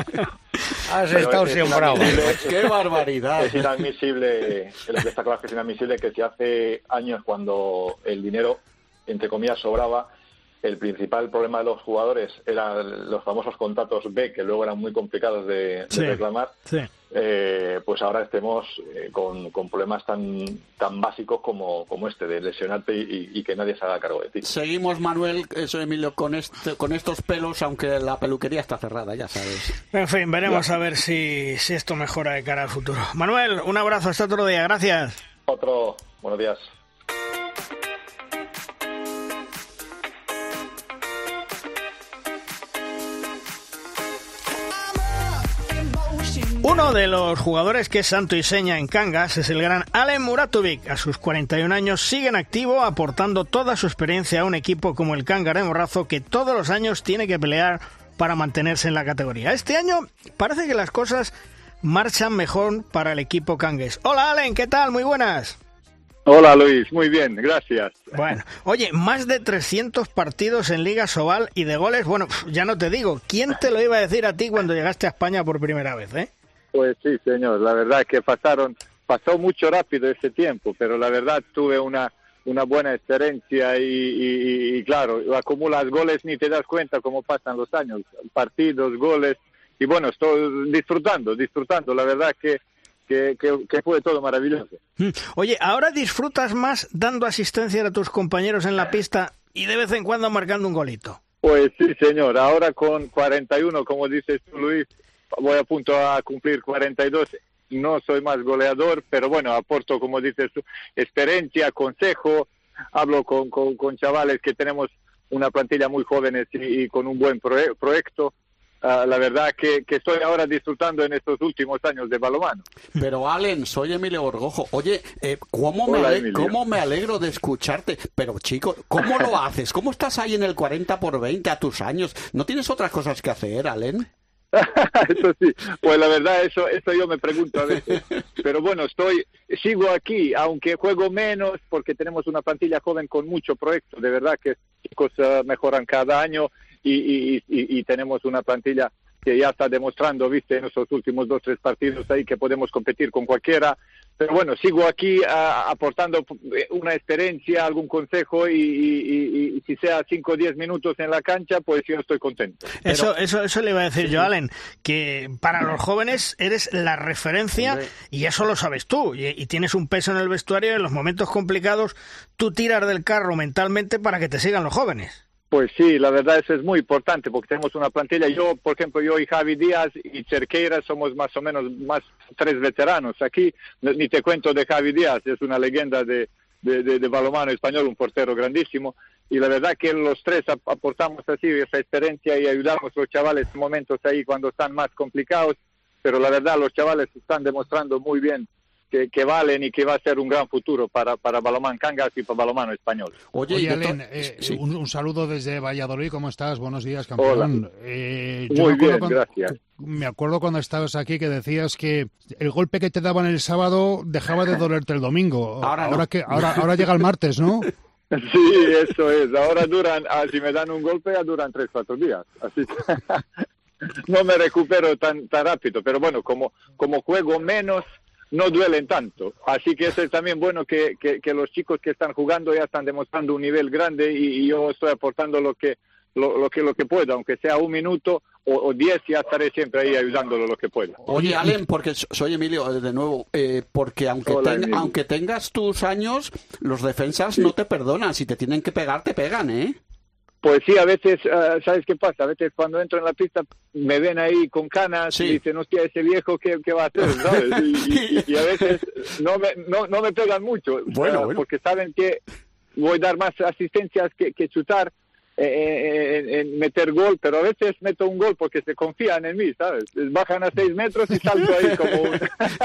Has estado siempre bravo. ¡Qué barbaridad! Es inadmisible, lo que está claro es que es inadmisible que si hace años cuando el dinero, entre comillas, sobraba, el principal problema de los jugadores eran los famosos contratos B, que luego eran muy complicados de, sí, de reclamar, sí. eh, pues ahora estemos eh, con, con problemas tan tan básicos como, como este, de lesionarte y, y que nadie se haga cargo de ti. Seguimos, Manuel, eso, Emilio, con, este, con estos pelos, aunque la peluquería está cerrada, ya sabes. En fin, veremos ya a ver si, si esto mejora de cara al futuro. Manuel, un abrazo, hasta otro día, gracias. Otro, buenos días. Uno de los jugadores que es santo y seña en Cangas es el gran Alen Muratovic. A sus cuarenta y un años sigue en activo, aportando toda su experiencia a un equipo como el Cangas de Morrazo, que todos los años tiene que pelear para mantenerse en la categoría. Este año parece que las cosas marchan mejor para el equipo cangues. Hola, Alen, ¿qué tal? Muy buenas. Hola, Luis, muy bien, gracias. Bueno, oye, más de trescientos partidos en Liga Sobal y de goles, bueno, ya no te digo, ¿quién te lo iba a decir a ti cuando llegaste a España por primera vez, eh? Pues sí, señor, la verdad es que pasaron, pasó mucho rápido ese tiempo, pero la verdad tuve una una buena experiencia y, y, y claro, acumulas goles ni te das cuenta cómo pasan los años, partidos, goles, y bueno, estoy disfrutando, disfrutando, la verdad que Que, que, que fue todo maravilloso. Oye, ¿ahora disfrutas más dando asistencia a tus compañeros en la pista y de vez en cuando marcando un golito? Pues sí, señor. Ahora con cuarenta y uno, como dices tú, Luis, voy a punto a cumplir cuarenta y dos. No soy más goleador, pero bueno, aporto, como dices tú, experiencia, consejo. Hablo con, con, con chavales que tenemos una plantilla muy jóvenes y, y con un buen proye- proyecto. Uh, la verdad que, que estoy ahora disfrutando en estos últimos años de balonmano. Pero, Alen, soy Emilio Borgojo. Oye, eh, ¿cómo, me Hola, ale- ¿cómo me alegro de escucharte? Pero, chico, ¿cómo lo haces? ¿Cómo estás ahí en el cuarenta por veinte a tus años? ¿No tienes otras cosas que hacer, Alen? Eso sí, pues la verdad, eso, eso yo me pregunto a veces. Pero bueno, estoy, sigo aquí, aunque juego menos, porque tenemos una plantilla joven con mucho proyecto. De verdad que chicos uh, mejoran cada año. Y, y, y, y tenemos una plantilla que ya está demostrando, viste, en estos últimos dos, tres partidos ahí que podemos competir con cualquiera. Pero bueno, sigo aquí uh, aportando una experiencia, algún consejo y, y, y, y si sea cinco o diez minutos en la cancha, pues yo estoy contento. Eso, eso, eso le iba a decir yo, Alen, que para los jóvenes eres la referencia. Hombre. Y eso lo sabes tú. Y, y tienes un peso en el vestuario. En los momentos complicados tú tiras del carro mentalmente para que te sigan los jóvenes. Pues sí, la verdad eso es muy importante porque tenemos una plantilla, yo por ejemplo, yo y Javi Díaz y Cerqueira somos más o menos más tres veteranos. Aquí ni te cuento de Javi Díaz, es una leyenda de, de, de, de balonmano español, un portero grandísimo, y la verdad que los tres aportamos así esa experiencia y ayudamos a los chavales en momentos ahí cuando están más complicados, pero la verdad los chavales están demostrando muy bien Que, que valen y que va a ser un gran futuro para, para Balonmano Cangas y para Balonmano español. Oye, Oye Alen, eh, sí. un, un saludo desde Valladolid, ¿cómo estás? Buenos días, campeón. Eh, yo Muy me bien, cuando, gracias. Me acuerdo cuando estabas aquí que decías que el golpe que te daban el sábado dejaba de dolerte el domingo. Ahora, ahora no. que ahora, ahora llega el martes, ¿no? Sí, eso es. Ahora duran, ah, si me dan un golpe, ya duran tres, cuatro días. Así que no me recupero tan, tan rápido. Pero bueno, como, como juego menos, no duelen tanto. Así que eso es también bueno que, que, que los chicos que están jugando ya están demostrando un nivel grande y, y yo estoy aportando lo que lo, lo que lo que pueda, aunque sea un minuto o, o diez, ya estaré siempre ahí ayudándolo lo que pueda. Oye, Alen, porque soy Emilio de nuevo, eh, porque aunque, Hola, ten, aunque tengas tus años, los defensas sí. no te perdonan. Si te tienen que pegar, te pegan, ¿eh? Pues sí, a veces, uh, ¿sabes qué pasa? A veces cuando entro en la pista me ven ahí con canas sí. y dicen, hostia, ese viejo, ¿qué, qué va a hacer? ¿Sabes? Y, y, y a veces no me, no, no me pegan mucho, bueno, uh, bueno. porque saben que voy a dar más asistencias que, que chutar eh, en, en meter gol, pero a veces meto un gol porque se confían en mí, ¿sabes? Bajan a seis metros y salto ahí como un...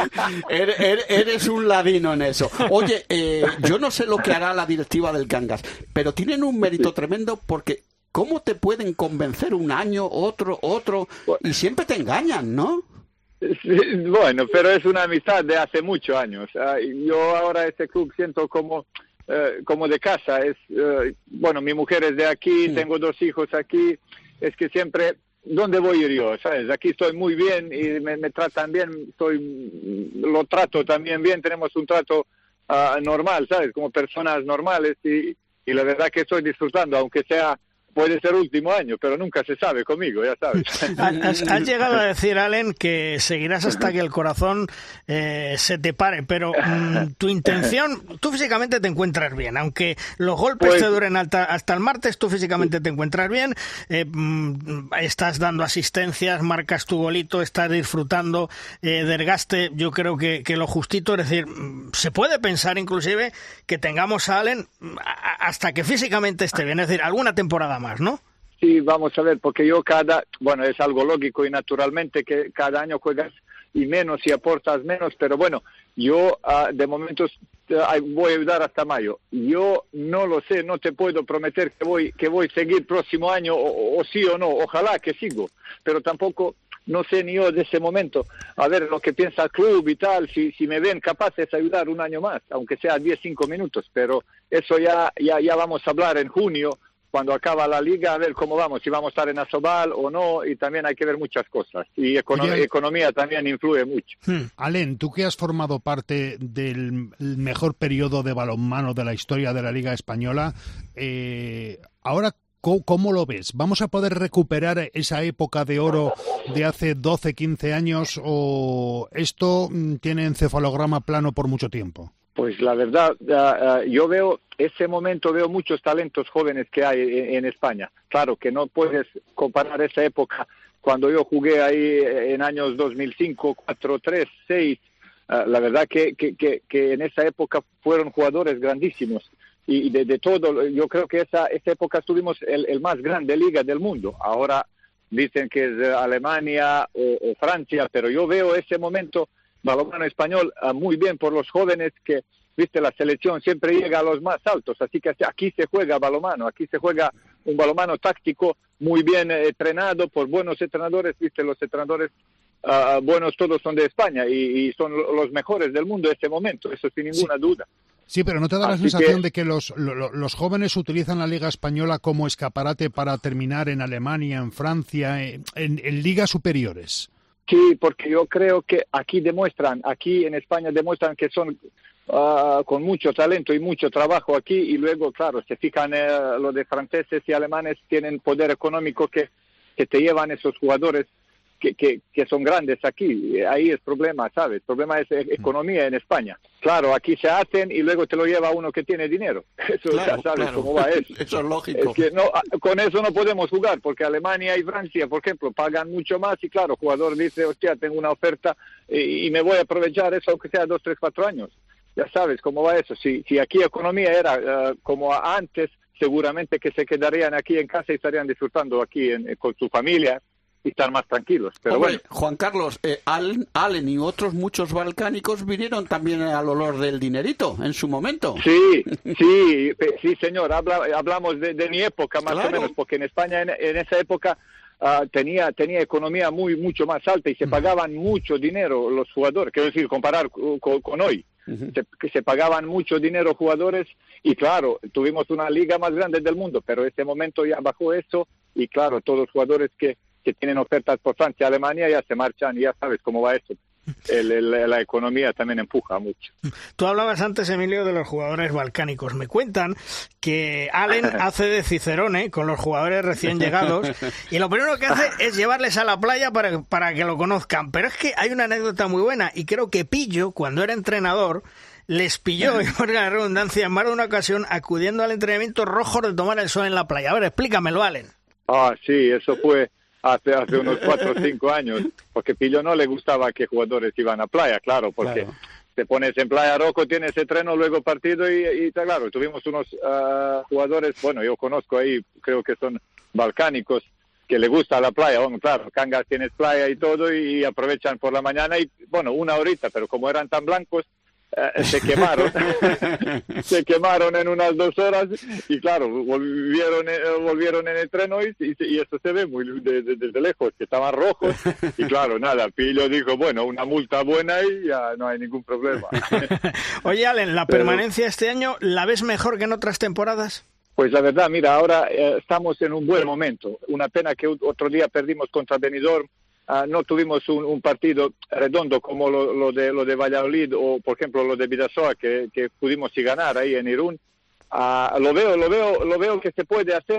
eres, eres un ladino en eso. Oye, eh, yo no sé lo que hará la directiva del Cangas, pero tienen un mérito sí. tremendo porque ¿cómo te pueden convencer un año, otro, otro? Y siempre te engañan, ¿no? Sí, bueno, pero es una amistad de hace muchos años. Uh, yo ahora este club siento como... Uh, como de casa, es uh, bueno, mi mujer es de aquí, sí. tengo dos hijos aquí, es que siempre, ¿dónde voy a ir yo? ¿Sabes? Aquí estoy muy bien y me, me tratan bien, estoy, lo trato también bien, tenemos un trato uh, normal, ¿sabes? Como personas normales y, y la verdad que estoy disfrutando, aunque sea puede ser último año, pero nunca se sabe conmigo, ya sabes. Has, has llegado a decir, Allen, que seguirás hasta que el corazón eh, se te pare, pero mmm, tu intención, tú físicamente te encuentras bien, aunque los golpes pues, te duren hasta, hasta el martes, tú físicamente te encuentras bien, eh, mmm, estás dando asistencias, marcas tu golito, estás disfrutando eh, del gaste, yo creo que, que lo justito, es decir, se puede pensar inclusive que tengamos a Allen hasta que físicamente esté bien, es decir, alguna temporada más, ¿no? Sí, vamos a ver, porque yo cada, bueno, es algo lógico y naturalmente que cada año juegas y menos y aportas menos, pero bueno, yo uh, de momento uh, voy a ayudar hasta mayo. Yo no lo sé, no te puedo prometer que voy que voy a seguir próximo año o, o sí o no, ojalá que sigo, pero tampoco no sé ni yo de ese momento, a ver lo que piensa el club y tal, si, si me ven capaces de ayudar un año más, aunque sea diez, cinco minutos, pero eso ya, ya, ya vamos a hablar en junio, cuando acaba la liga, a ver cómo vamos, si vamos a estar en Asobal o no, y también hay que ver muchas cosas. Y econo- Oye, economía también influye mucho. Hmm. Allen, tú que has formado parte del mejor periodo de balonmano de la historia de la Liga Española, eh, ahora, ¿cómo, ¿cómo lo ves? ¿Vamos a poder recuperar esa época de oro de hace doce, quince años o esto tiene encefalograma plano por mucho tiempo? Pues la verdad, uh, uh, yo veo, ese momento veo muchos talentos jóvenes que hay en, en España. Claro que no puedes comparar esa época cuando yo jugué ahí en años dos mil cinco, cuatro, tres, seis. Uh, la verdad que, que, que, que en esa época fueron jugadores grandísimos. Y de, de todo, yo creo que esa, esa época tuvimos el, el más grande liga del mundo. Ahora dicen que es Alemania o, o Francia, pero yo veo ese momento balonmano español uh, muy bien por los jóvenes que, viste, la selección siempre llega a los más altos, así que aquí se juega balonmano, aquí se juega un balonmano táctico muy bien eh, entrenado por buenos entrenadores, viste, los entrenadores uh, buenos todos son de España y, y son los mejores del mundo en este momento, eso sin ninguna sí. duda. Sí, pero ¿no te da la Así sensación que... de que los, lo, los jóvenes utilizan la Liga Española como escaparate para terminar en Alemania, en Francia, en, en, en ligas superiores? Sí, porque yo creo que aquí demuestran, aquí en España demuestran que son uh, con mucho talento y mucho trabajo aquí y luego, claro, se fijan eh, lo de franceses y alemanes tienen poder económico que, que te llevan esos jugadores que, que, que son grandes aquí. Ahí es problema, ¿sabes? El problema es economía en España. Claro, aquí se hacen y luego te lo lleva uno que tiene dinero. Eso claro, ya sabes claro. cómo va eso. Eso es lógico. Es que no, con eso no podemos jugar, porque Alemania y Francia, por ejemplo, pagan mucho más y claro, el jugador dice, hostia, tengo una oferta y, y me voy a aprovechar eso aunque sea dos, tres, cuatro años. Ya sabes cómo va eso. Si, si aquí economía era uh, como antes, seguramente que se quedarían aquí en casa y estarían disfrutando aquí en, con su familia y estar más tranquilos. Pero Hombre, bueno. Juan Carlos, eh, Allen, Allen y otros muchos balcánicos vinieron también al olor del dinerito en su momento. Sí, sí, sí, señor. Habla, hablamos de, de mi época más claro. o menos, porque en España en, en esa época uh, tenía tenía economía muy mucho más alta y se pagaban mm. mucho dinero los jugadores. Quiero decir, comparar con, con hoy. Uh-huh. Se, que se pagaban mucho dinero jugadores y claro, tuvimos una liga más grande del mundo, pero en este momento ya bajó eso y claro, todos los jugadores que que tienen ofertas por Francia, Alemania, ya se marchan y ya sabes cómo va eso. El, el, la economía también empuja mucho. Tú hablabas antes, Emilio, de los jugadores balcánicos. Me cuentan que Allen hace de Cicerone con los jugadores recién llegados y lo primero que hace es llevarles a la playa para, para que lo conozcan. Pero es que hay una anécdota muy buena y creo que Pillo, cuando era entrenador, les pilló, y por la redundancia, en más de una ocasión acudiendo al entrenamiento rojos de tomar el sol en la playa. A ver, explícamelo, Allen. Ah, sí, eso fue hace hace unos cuatro o cinco años, porque Pillo no le gustaba que jugadores iban a playa, claro, porque claro. te pones en Playa Roco, tienes entreno, luego partido y, y claro, tuvimos unos uh, jugadores, bueno, yo conozco ahí, creo que son balcánicos, que le gusta la playa, bueno, claro, Cangas tienes playa y todo y, y aprovechan por la mañana y, bueno, una horita, pero como eran tan blancos, Uh, se quemaron se quemaron en unas dos horas y claro volvieron eh, volvieron en el tren y, y, y eso se ve muy de, de, desde lejos que estaban rojos y claro nada Pillo dijo bueno una multa buena y ya no hay ningún problema. Oye Allen, la Pero, permanencia este año ¿la ves mejor que en otras temporadas? Pues la verdad mira ahora eh, estamos en un buen momento, una pena que otro día perdimos contra Benidorm. Uh, no tuvimos un, un partido redondo como lo, lo de lo de Valladolid o por ejemplo lo de Bidasoa que, que pudimos sí ganar ahí en Irún. Uh, lo veo lo veo lo veo que se puede hacer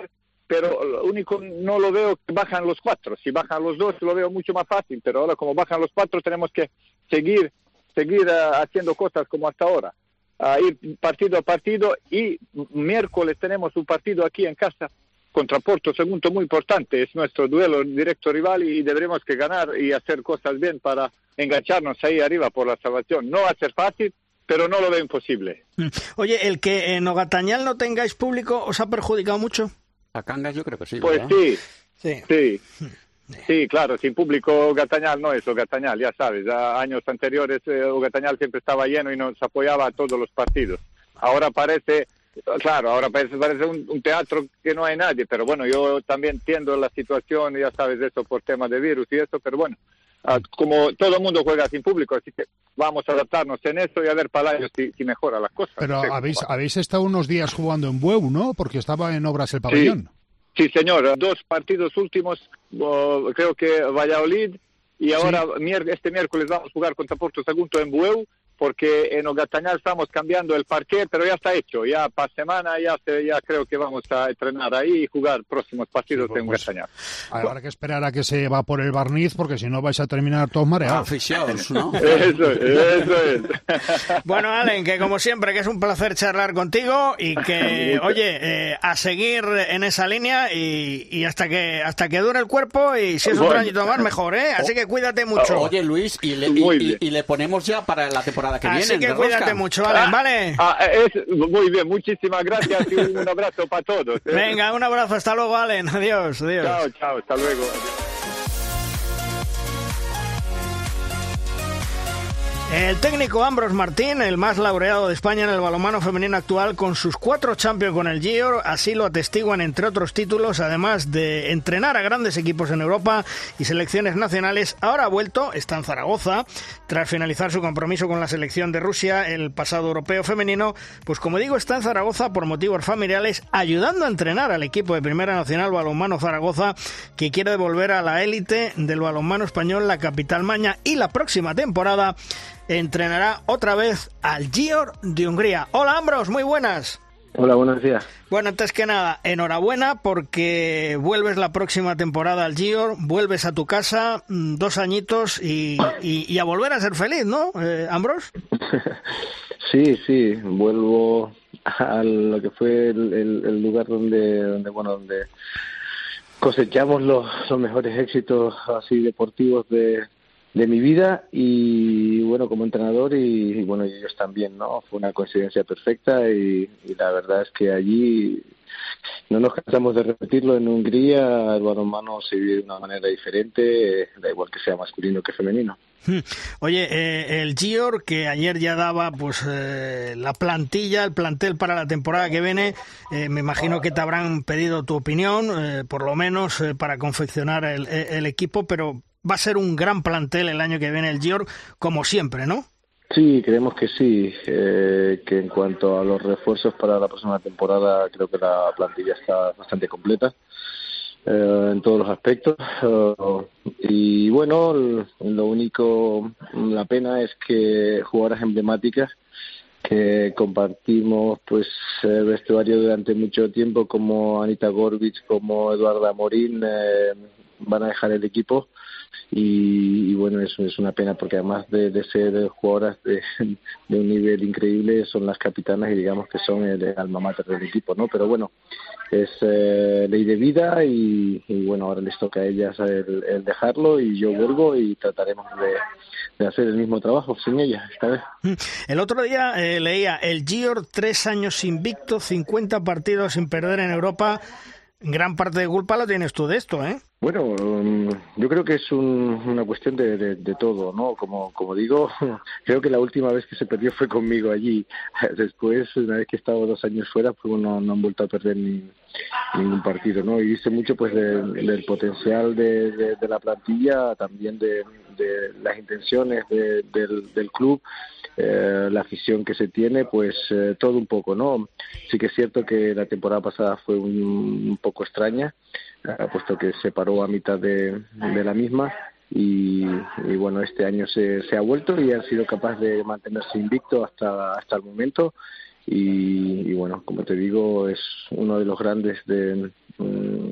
pero lo único no lo veo que bajan los cuatro. Si bajan los dos lo veo mucho más fácil, pero ahora como bajan los cuatro tenemos que seguir seguir uh, haciendo cosas como hasta ahora, uh, ir partido a partido, y miércoles tenemos un partido aquí en casa contra Porto Segundo muy importante, es nuestro duelo directo rival y deberemos que ganar y hacer cosas bien para engancharnos ahí arriba por la salvación. No va a ser fácil, pero no lo veo imposible. Oye, ¿el que en Ogatañal no tengáis público os ha perjudicado mucho? A Cangas yo creo que sí. Pues ¿verdad? sí, sí, sí. Sí, claro, sin público Gatañal no es Gatañal, ya sabes. A años anteriores eh, Gatañal siempre estaba lleno y nos apoyaba a todos los partidos. Ahora parece, claro, ahora parece, parece un, un teatro que no hay nadie, pero bueno, yo también entiendo la situación, ya sabes, eso por temas de virus y eso, pero bueno, uh, como todo el mundo juega sin público, así que vamos a adaptarnos en eso y a ver para ellos si, si mejora las cosas. Pero sí, habéis, bueno. habéis estado unos días jugando en Bueu, ¿no? Porque estaba en obras el pabellón. Sí. Sí, señor. Dos partidos últimos, uh, creo que Valladolid, y ahora sí. mier- este miércoles vamos a jugar contra Porto Segundo en Bueu, porque en Ogatañal estamos cambiando el parquet, pero ya está hecho. Ya para semana ya se, ya creo que vamos a entrenar ahí y jugar próximos partidos sí, pues, en Ogatañal. Habrá bueno. que esperar a que se evapore el barniz, porque si no vais a terminar todos mareados. Aficionados, ¿no? Eso, eso es. Bueno, Allen, que como siempre, que es un placer charlar contigo y que, oye, eh, a seguir en esa línea y, y hasta que hasta que dure el cuerpo, y si es otro añito más, mejor, ¿eh? Así que cuídate mucho. Oye, Luis, y le, y, y, y le ponemos ya para la temporada que Así viene, que cuídate mucho, Allen, ¿vale? Ah, ah, es, muy bien, muchísimas gracias y un abrazo para todos. ¿eh? Venga, un abrazo, hasta luego, Allen. Adiós, adiós. Chao, chao, hasta luego. Adiós. El técnico Ambros Martín, el más laureado de España en el balonmano femenino actual, con sus cuatro Champions con el Győr, así lo atestiguan entre otros títulos, además de entrenar a grandes equipos en Europa y selecciones nacionales. Ahora ha vuelto, está en Zaragoza, tras finalizar su compromiso con la selección de Rusia, el pasado europeo femenino, pues como digo, está en Zaragoza por motivos familiares, ayudando a entrenar al equipo de Primera Nacional Balonmano Zaragoza, que quiere devolver a la élite del balonmano español la capital maña, y la próxima temporada entrenará otra vez al Győr de Hungría. Hola, Ambros, muy buenas. Hola, buenos días. Bueno, antes que nada, enhorabuena porque vuelves la próxima temporada al Győr, vuelves a tu casa, dos añitos y, y, y a volver a ser feliz, ¿no, eh, Ambros? Sí, sí, vuelvo a lo que fue el, el, el lugar donde, donde, bueno, donde cosechamos los, los mejores éxitos así deportivos de de mi vida, y bueno, como entrenador y, y bueno, ellos también, ¿no? Fue una coincidencia perfecta y, y la verdad es que allí no nos cansamos de repetirlo. En Hungría el balonmano se vive de una manera diferente, eh, da igual que sea masculino que femenino. Oye, eh, el Győr, que ayer ya daba pues eh, la plantilla, el plantel para la temporada que viene, eh, me imagino que te habrán pedido tu opinión, eh, por lo menos eh, para confeccionar el, el equipo, pero va a ser un gran plantel el año que viene el Győr, como siempre, ¿no? Sí, creemos que sí, eh, que en cuanto a los refuerzos para la próxima temporada, creo que la plantilla está bastante completa eh, en todos los aspectos. Uh, y bueno, lo único, la pena es que jugadoras emblemáticas que compartimos pues el vestuario durante mucho tiempo, como Anita Gorbich, como Eduarda Morín, eh, van a dejar el equipo. Y, y bueno, eso es una pena porque además de, de ser jugadoras de, de un nivel increíble, son las capitanas y digamos que son el alma mater del equipo, ¿no? Pero bueno, es eh, ley de vida y, y bueno, ahora les toca a ellas el, el dejarlo y yo vuelvo y trataremos de, de hacer el mismo trabajo sin ellas esta vez. El otro día eh, leía el Győr, tres años invicto, cincuenta partidos sin perder en Europa. Gran parte de culpa la tienes tú de esto, ¿eh? Bueno, um, yo creo que es un, una cuestión de, de, de todo, ¿no? Como como digo, creo que la última vez que se perdió fue conmigo allí. Después, una vez que he estado dos años fuera, pues no, no han vuelto a perder ni, ningún partido, ¿no? Y dice mucho, pues, de, del potencial de, de, de la plantilla, también de, de las intenciones de, del, del club, eh, la afición que se tiene, pues eh, todo un poco, ¿no? Sí que es cierto que la temporada pasada fue un, un poco extraña, eh, puesto que se paró a mitad de, de la misma y, y bueno, este año se, se ha vuelto y ha sido capaz de mantenerse invicto hasta, hasta el momento y, y bueno, como te digo, es uno de los grandes de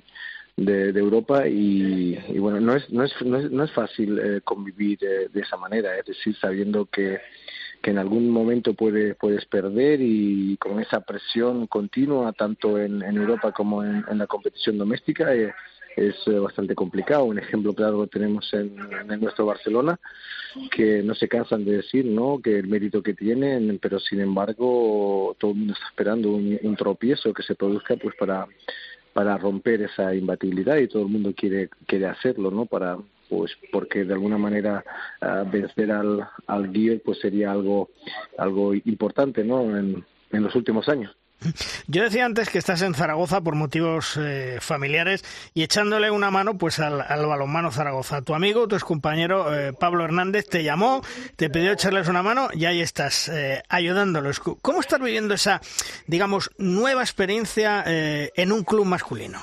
de, de Europa y, y bueno, no es, no es, no es, no es fácil eh, convivir eh, de esa manera, es decir, sabiendo que que en algún momento puede, puedes perder y con esa presión continua tanto en, en Europa como en, en la competición doméstica eh, es eh, bastante complicado. Un ejemplo claro lo tenemos en, en nuestro Barcelona, que no se cansan de decir no que el mérito que tienen, pero sin embargo todo el mundo está esperando un, un tropiezo que se produzca pues para para romper esa imbatibilidad y todo el mundo quiere quiere hacerlo, ¿no? Para pues porque de alguna manera uh, vencer al al Guiol pues sería algo algo importante, ¿no? En, en los últimos años. Yo decía antes que estás en Zaragoza por motivos eh, familiares y echándole una mano pues al, al balonmano Zaragoza. Tu amigo, tu excompañero eh, Pablo Hernández te llamó, te pidió echarles una mano y ahí estás eh, ayudándolos. ¿Cómo estás viviendo esa, digamos, nueva experiencia eh, en un club masculino?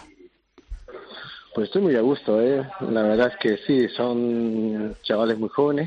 Pues estoy muy a gusto, ¿eh? La verdad es que sí, son chavales muy jóvenes,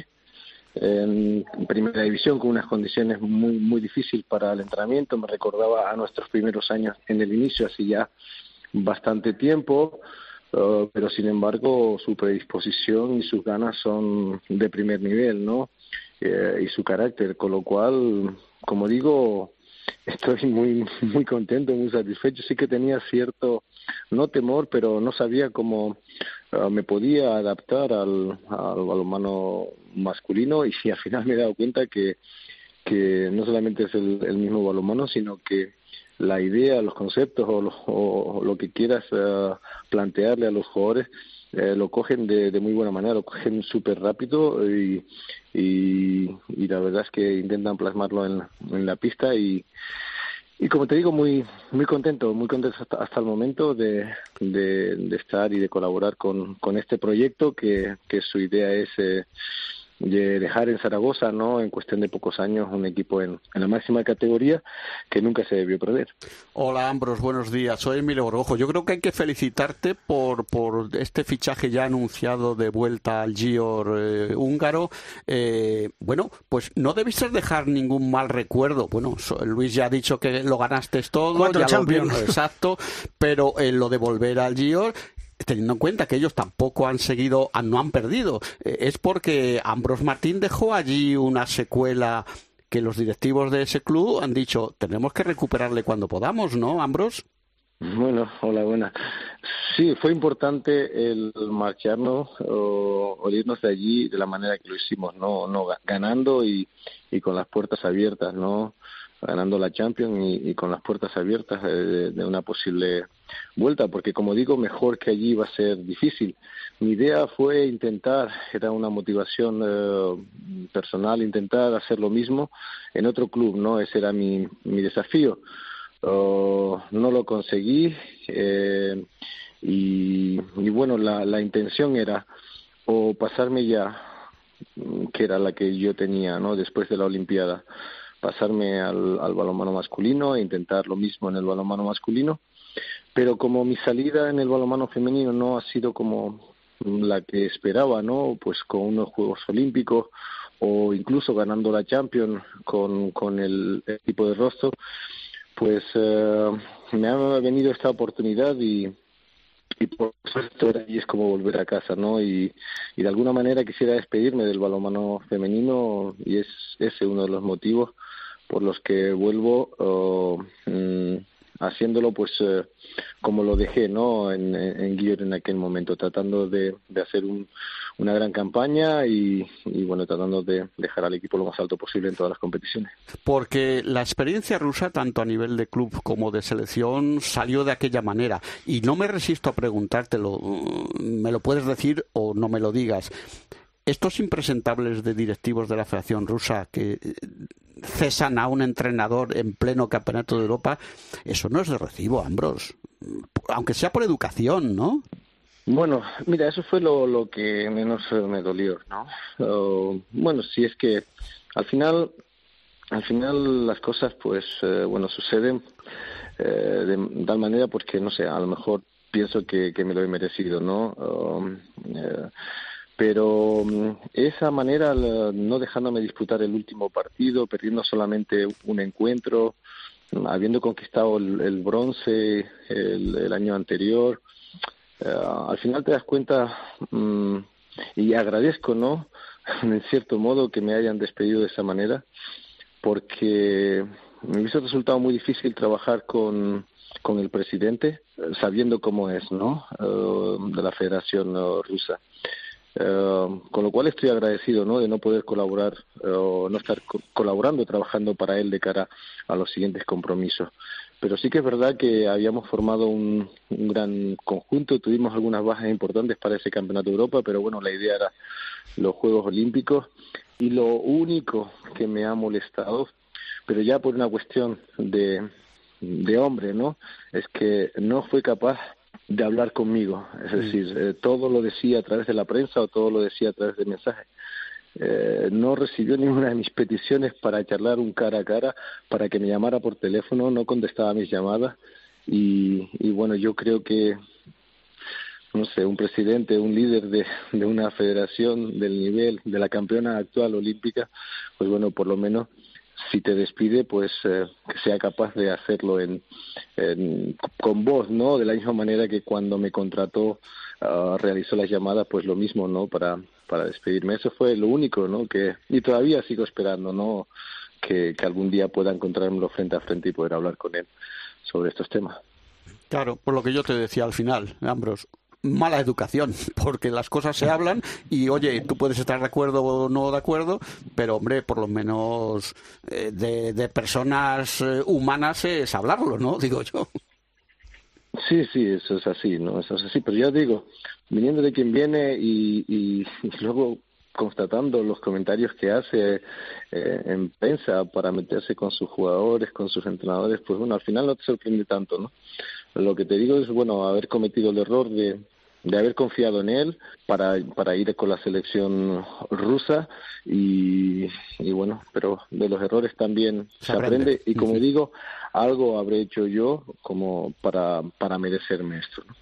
en primera división con unas condiciones muy muy difíciles para el entrenamiento. Me recordaba a nuestros primeros años en el inicio, así ya bastante tiempo, uh, pero sin embargo su predisposición y sus ganas son de primer nivel, ¿no? Eh, y su carácter, con lo cual, como digo, estoy muy muy contento, muy satisfecho. Sí que tenía cierto, no temor, pero no sabía cómo uh, me podía adaptar al, al balonmano masculino y al final me he dado cuenta que, que no solamente es el, el mismo balonmano, sino que la idea, los conceptos o lo, o lo que quieras uh, plantearle a los jugadores eh, lo cogen de, de muy buena manera, lo cogen súper rápido y, y, y la verdad es que intentan plasmarlo en, en la pista y Y como te digo, muy muy contento, muy contento hasta, hasta el momento de, de, de estar y de colaborar con, con este proyecto que, que su idea es eh, de dejar en Zaragoza, ¿no? En cuestión de pocos años, un equipo en, en la máxima categoría que nunca se debió perder. Hola, Ambros, buenos días. Soy Emilio Borgojo. Yo creo que hay que felicitarte por, por este fichaje ya anunciado de vuelta al Gior eh, húngaro. Eh, bueno, pues no debiste dejar ningún mal recuerdo. Bueno, so, Luis ya ha dicho que lo ganaste todo. Cuatro ya Champions. Lo, exacto, pero en lo de volver al Gior, teniendo en cuenta que ellos tampoco han seguido, no han perdido, es porque Ambros Martín dejó allí una secuela que los directivos de ese club han dicho, tenemos que recuperarle cuando podamos, ¿no, Ambros? Bueno, hola, buenas. Sí, fue importante el marcharnos o, o irnos de allí de la manera que lo hicimos, no, no ganando y, y con las puertas abiertas, ¿no? Ganando la Champions y, y con las puertas abiertas de, de una posible vuelta, porque como digo, mejor que allí va a ser difícil. Mi idea fue intentar, era una motivación eh, personal, intentar hacer lo mismo en otro club, ¿no? Ese era mi, mi desafío. Uh, no lo conseguí eh, y, y bueno, la, la intención era o pasarme ya, que era la que yo tenía, ¿no? Después de la Olimpiada, pasarme al, al balonmano masculino e intentar lo mismo en el balonmano masculino, pero como mi salida en el balonmano femenino no ha sido como la que esperaba, ¿no? Pues con unos Juegos Olímpicos o incluso ganando la Champions con, con el equipo de Rostov, pues eh, me ha venido esta oportunidad y, y por supuesto y es como volver a casa, ¿no? Y, y de alguna manera quisiera despedirme del balonmano femenino y es ese uno de los motivos por los que vuelvo uh, mm, haciéndolo pues eh, como lo dejé, ¿no? En, en, en Gior en aquel momento, tratando de, de hacer un, una gran campaña y, y bueno, tratando de dejar al equipo lo más alto posible en todas las competiciones. Porque la experiencia rusa, tanto a nivel de club como de selección, salió de aquella manera. Y no me resisto a preguntártelo, me lo puedes decir o no me lo digas. Estos impresentables de directivos de la Federación Rusa que cesan a un entrenador en pleno campeonato de Europa, eso no es de recibo, Ambros. Aunque sea por educación, ¿no? Bueno, mira, eso fue lo, lo que menos me dolió, ¿no? Uh, bueno, si es que al final, al final las cosas, pues, eh, bueno, suceden eh, de tal manera, pues que, no sé, a lo mejor pienso que, que me lo he merecido, ¿no? Uh, eh, pero esa manera, no dejándome disputar el último partido, perdiendo solamente un encuentro, habiendo conquistado el, el bronce el, el año anterior, Uh, al final te das cuenta, um, y agradezco, ¿no?, en cierto modo, que me hayan despedido de esa manera, porque me hubiese resultado muy difícil trabajar con, con el presidente, sabiendo cómo es, ¿no?, uh, de la Federación uh, Rusa. Uh, con lo cual estoy agradecido, ¿no?, de no poder colaborar o uh, no estar co- colaborando, trabajando para él de cara a los siguientes compromisos. Pero sí que es verdad que habíamos formado un, un gran conjunto, tuvimos algunas bajas importantes para ese Campeonato de Europa, pero bueno, la idea era los Juegos Olímpicos, y lo único que me ha molestado, pero ya por una cuestión de, de hombre, ¿no?, es que no fue capaz de hablar conmigo, es decir, eh, todo lo decía a través de la prensa o todo lo decía a través de mensajes. Eh, no recibió ninguna de mis peticiones para charlar un cara a cara, para que me llamara por teléfono, no contestaba mis llamadas, y, y bueno, yo creo que, no sé, un presidente, un líder de, de una federación del nivel de la campeona actual olímpica, pues bueno, por lo menos si te despide, pues eh, que sea capaz de hacerlo en, en con voz, ¿no? De la misma manera que cuando me contrató uh, realizó las llamadas, pues lo mismo, ¿no? Para para despedirme. Eso fue lo único, ¿no? Que y todavía sigo esperando, ¿no?, que, que algún día pueda encontrármelo frente a frente y poder hablar con él sobre estos temas. Claro, por lo que yo te decía al final, Ambros. Mala educación, porque las cosas se hablan y, oye, tú puedes estar de acuerdo o no de acuerdo, pero, hombre, por lo menos eh, de, de personas eh, humanas es hablarlo, ¿no? Digo yo. Sí, sí, eso es así, ¿no? Eso es así, pero ya digo, viniendo de quien viene y, y, y luego constatando los comentarios que hace eh, en prensa para meterse con sus jugadores, con sus entrenadores, pues bueno, al final no te sorprende tanto, ¿no? Lo que te digo es, bueno, haber cometido el error de, de haber confiado en él para, para ir con la selección rusa y, y bueno, pero de los errores también se, se aprende. aprende y como uh-huh. digo, algo habré hecho yo como para, para merecerme esto, ¿no?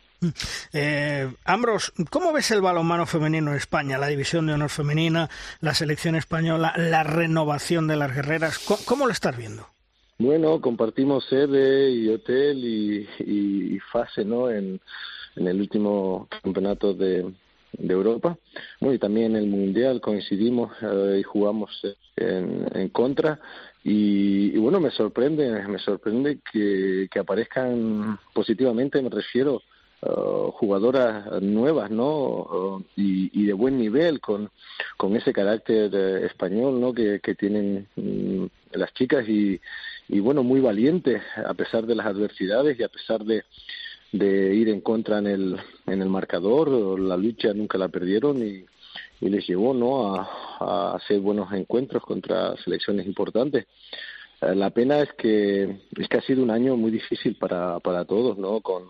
Eh, Ambros, ¿cómo ves el balonmano femenino en España? La división de honor femenina, la selección española, la renovación de las guerreras, ¿cómo, cómo lo estás viendo? Bueno, compartimos sede y hotel y, y, y fase, ¿no?, en, en el último campeonato de, de Europa. Bueno, y también en el Mundial coincidimos eh, y jugamos en, en contra. Y, y bueno, me sorprende, me sorprende que, que aparezcan positivamente, me refiero, Uh, jugadoras nuevas, ¿no? Uh, y, y de buen nivel, con, con ese carácter uh, español, ¿no?, que, que tienen um, las chicas y, y, bueno, muy valientes a pesar de las adversidades y a pesar de, de ir en contra en el, en el marcador. La lucha nunca la perdieron y, y les llevó, ¿no?, a, a hacer buenos encuentros contra selecciones importantes. Uh, la pena es que, es que ha sido un año muy difícil para, para todos, ¿no?, con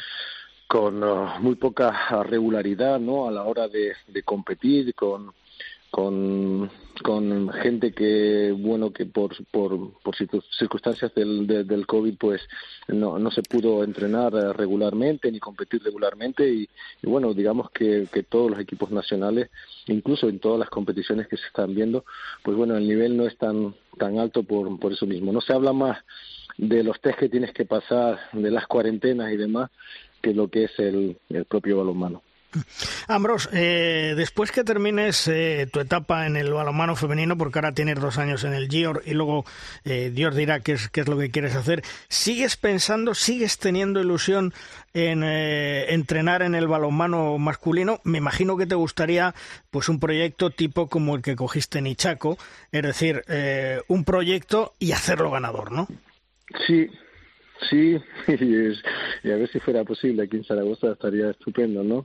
con uh, muy poca regularidad, ¿no?, a la hora de, de competir, con, con con gente que, bueno, que por por, por circunstancias del, de, del COVID, pues no, no se pudo entrenar regularmente ni competir regularmente y, y bueno, digamos que, que todos los equipos nacionales, incluso en todas las competiciones que se están viendo, pues bueno, el nivel no es tan tan alto por, por eso mismo. No se habla más de los test que tienes que pasar, de las cuarentenas y demás, que lo que es el, el propio balonmano. Ambros, eh, después que termines eh, tu etapa en el balonmano femenino, porque ahora tienes dos años en el Gior y luego eh, Dios dirá qué es, qué es lo que quieres hacer, ¿sigues pensando, sigues teniendo ilusión en eh, entrenar en el balonmano masculino? Me imagino que te gustaría pues un proyecto tipo como el que cogiste en Ichaco, es decir, eh, un proyecto y hacerlo ganador, ¿no? Sí. Sí, y, es, y a ver si fuera posible aquí en Zaragoza estaría estupendo, ¿no?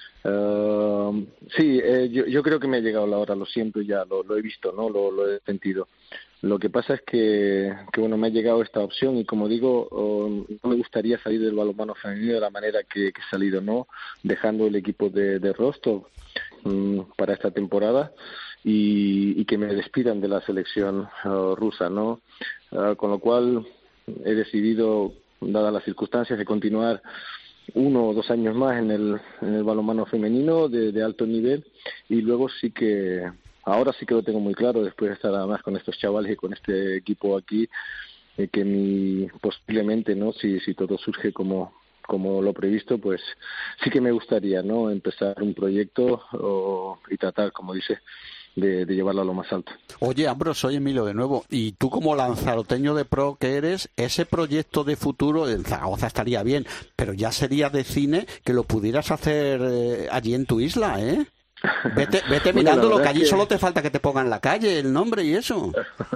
Uh, sí, eh, yo, yo creo que me ha llegado la hora, lo siento ya, lo, lo he visto, ¿no? Lo, lo he sentido. Lo que pasa es que, que, bueno, me ha llegado esta opción y como digo, uh, no me gustaría salir del balonmano femenino de la manera que, que he salido, ¿no? Dejando el equipo de, de Rostov um, para esta temporada y, y que me despidan de la selección uh, rusa, ¿no? Uh, con lo cual he decidido, dadas las circunstancias, de continuar uno o dos años más en el, en el balonmano femenino de, de alto nivel y luego sí que, ahora sí que lo tengo muy claro, después de estar además con estos chavales y con este equipo aquí, eh, que mi, posiblemente, ¿no?, si, si todo surge como, como lo previsto, pues sí que me gustaría, ¿no? Empezar un proyecto o, y tratar, como dice, de, de llevarlo a lo más alto. Oye, Ambros, soy Emilio de nuevo. Y tú, como lanzaroteño de pro que eres, ese proyecto de futuro en Zaragoza estaría bien, pero ya sería de cine que lo pudieras hacer eh, allí en tu isla, ¿eh? Vete, vete Bueno, mirándolo, que allí que... solo te falta que te pongan la calle, el nombre y eso.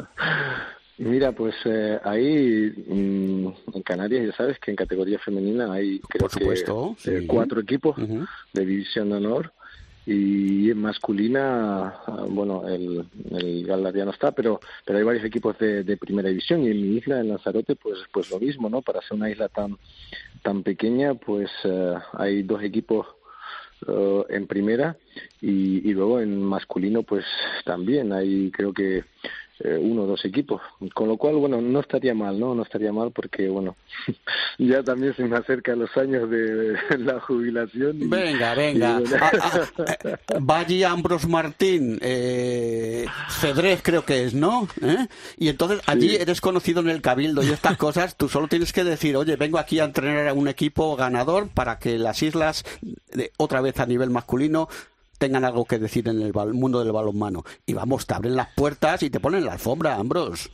Mira, pues eh, ahí mmm, en Canarias ya sabes que en categoría femenina hay creo Por supuesto, que eh, sí. cuatro equipos Uh-huh. de división de honor, y en masculina, bueno, el, el Gala ya no está, pero pero hay varios equipos de, de primera división, y en mi isla, en Lanzarote, pues pues lo mismo, ¿no? Para ser una isla tan tan pequeña, pues eh, hay dos equipos Uh, en primera, y, y luego en masculino pues también hay creo que eh, uno o dos equipos, con lo cual bueno, no estaría mal, no no estaría mal porque bueno, ya también se me acercan los años de, de la jubilación y, venga venga y, bueno. ah, ah, va allí Ambros Martín, eh, Cedrés creo que es, ¿no? ¿Eh? Y entonces allí sí. Eres conocido en el cabildo y estas cosas, tú solo tienes que decir, oye, vengo aquí a entrenar a un equipo ganador para que las islas de, otra vez a nivel masculino tengan algo que decir en el bal- mundo del balonmano. Y vamos, te abren las puertas y te ponen la alfombra, Ambros.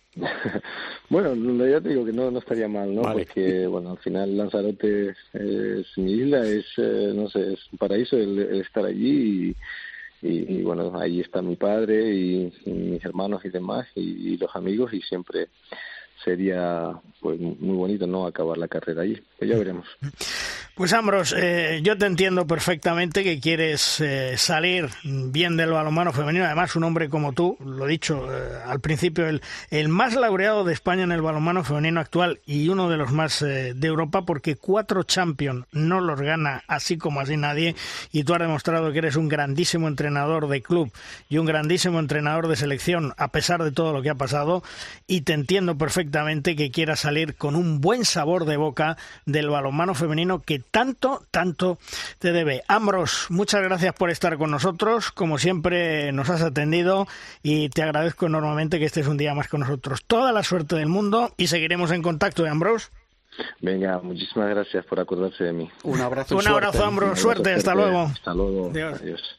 Bueno, ya te digo que no, no estaría mal, ¿no? Vale. Porque, bueno, al final Lanzarote es mi isla, es, eh, no sé, es un paraíso el, el estar allí, y, y, y, bueno, ahí está mi padre y, y mis hermanos y demás, y, y los amigos, y siempre sería pues muy bonito, ¿no?, acabar la carrera allí. Pues ya veremos. Pues Ambros, eh, yo te entiendo perfectamente que quieres eh, salir bien del balonmano femenino. Además, un hombre como tú, lo he dicho eh, al principio, el, el más laureado de España en el balonmano femenino actual y uno de los más eh, de Europa, porque cuatro Champions no los gana así como así nadie, y tú has demostrado que eres un grandísimo entrenador de club y un grandísimo entrenador de selección, a pesar de todo lo que ha pasado, y te entiendo perfectamente que quieras salir con un buen sabor de boca del balonmano femenino que tanto, tanto te debe. Ambros, muchas gracias por estar con nosotros. Como siempre nos has atendido y te agradezco enormemente que estés un día más con nosotros. Toda la suerte del mundo y seguiremos en contacto, ¿eh, Ambros? Venga, muchísimas gracias por acordarse de mí. Un abrazo. Un abrazo, Ambros. Suerte, hasta luego. Hasta luego. Adiós. Adiós.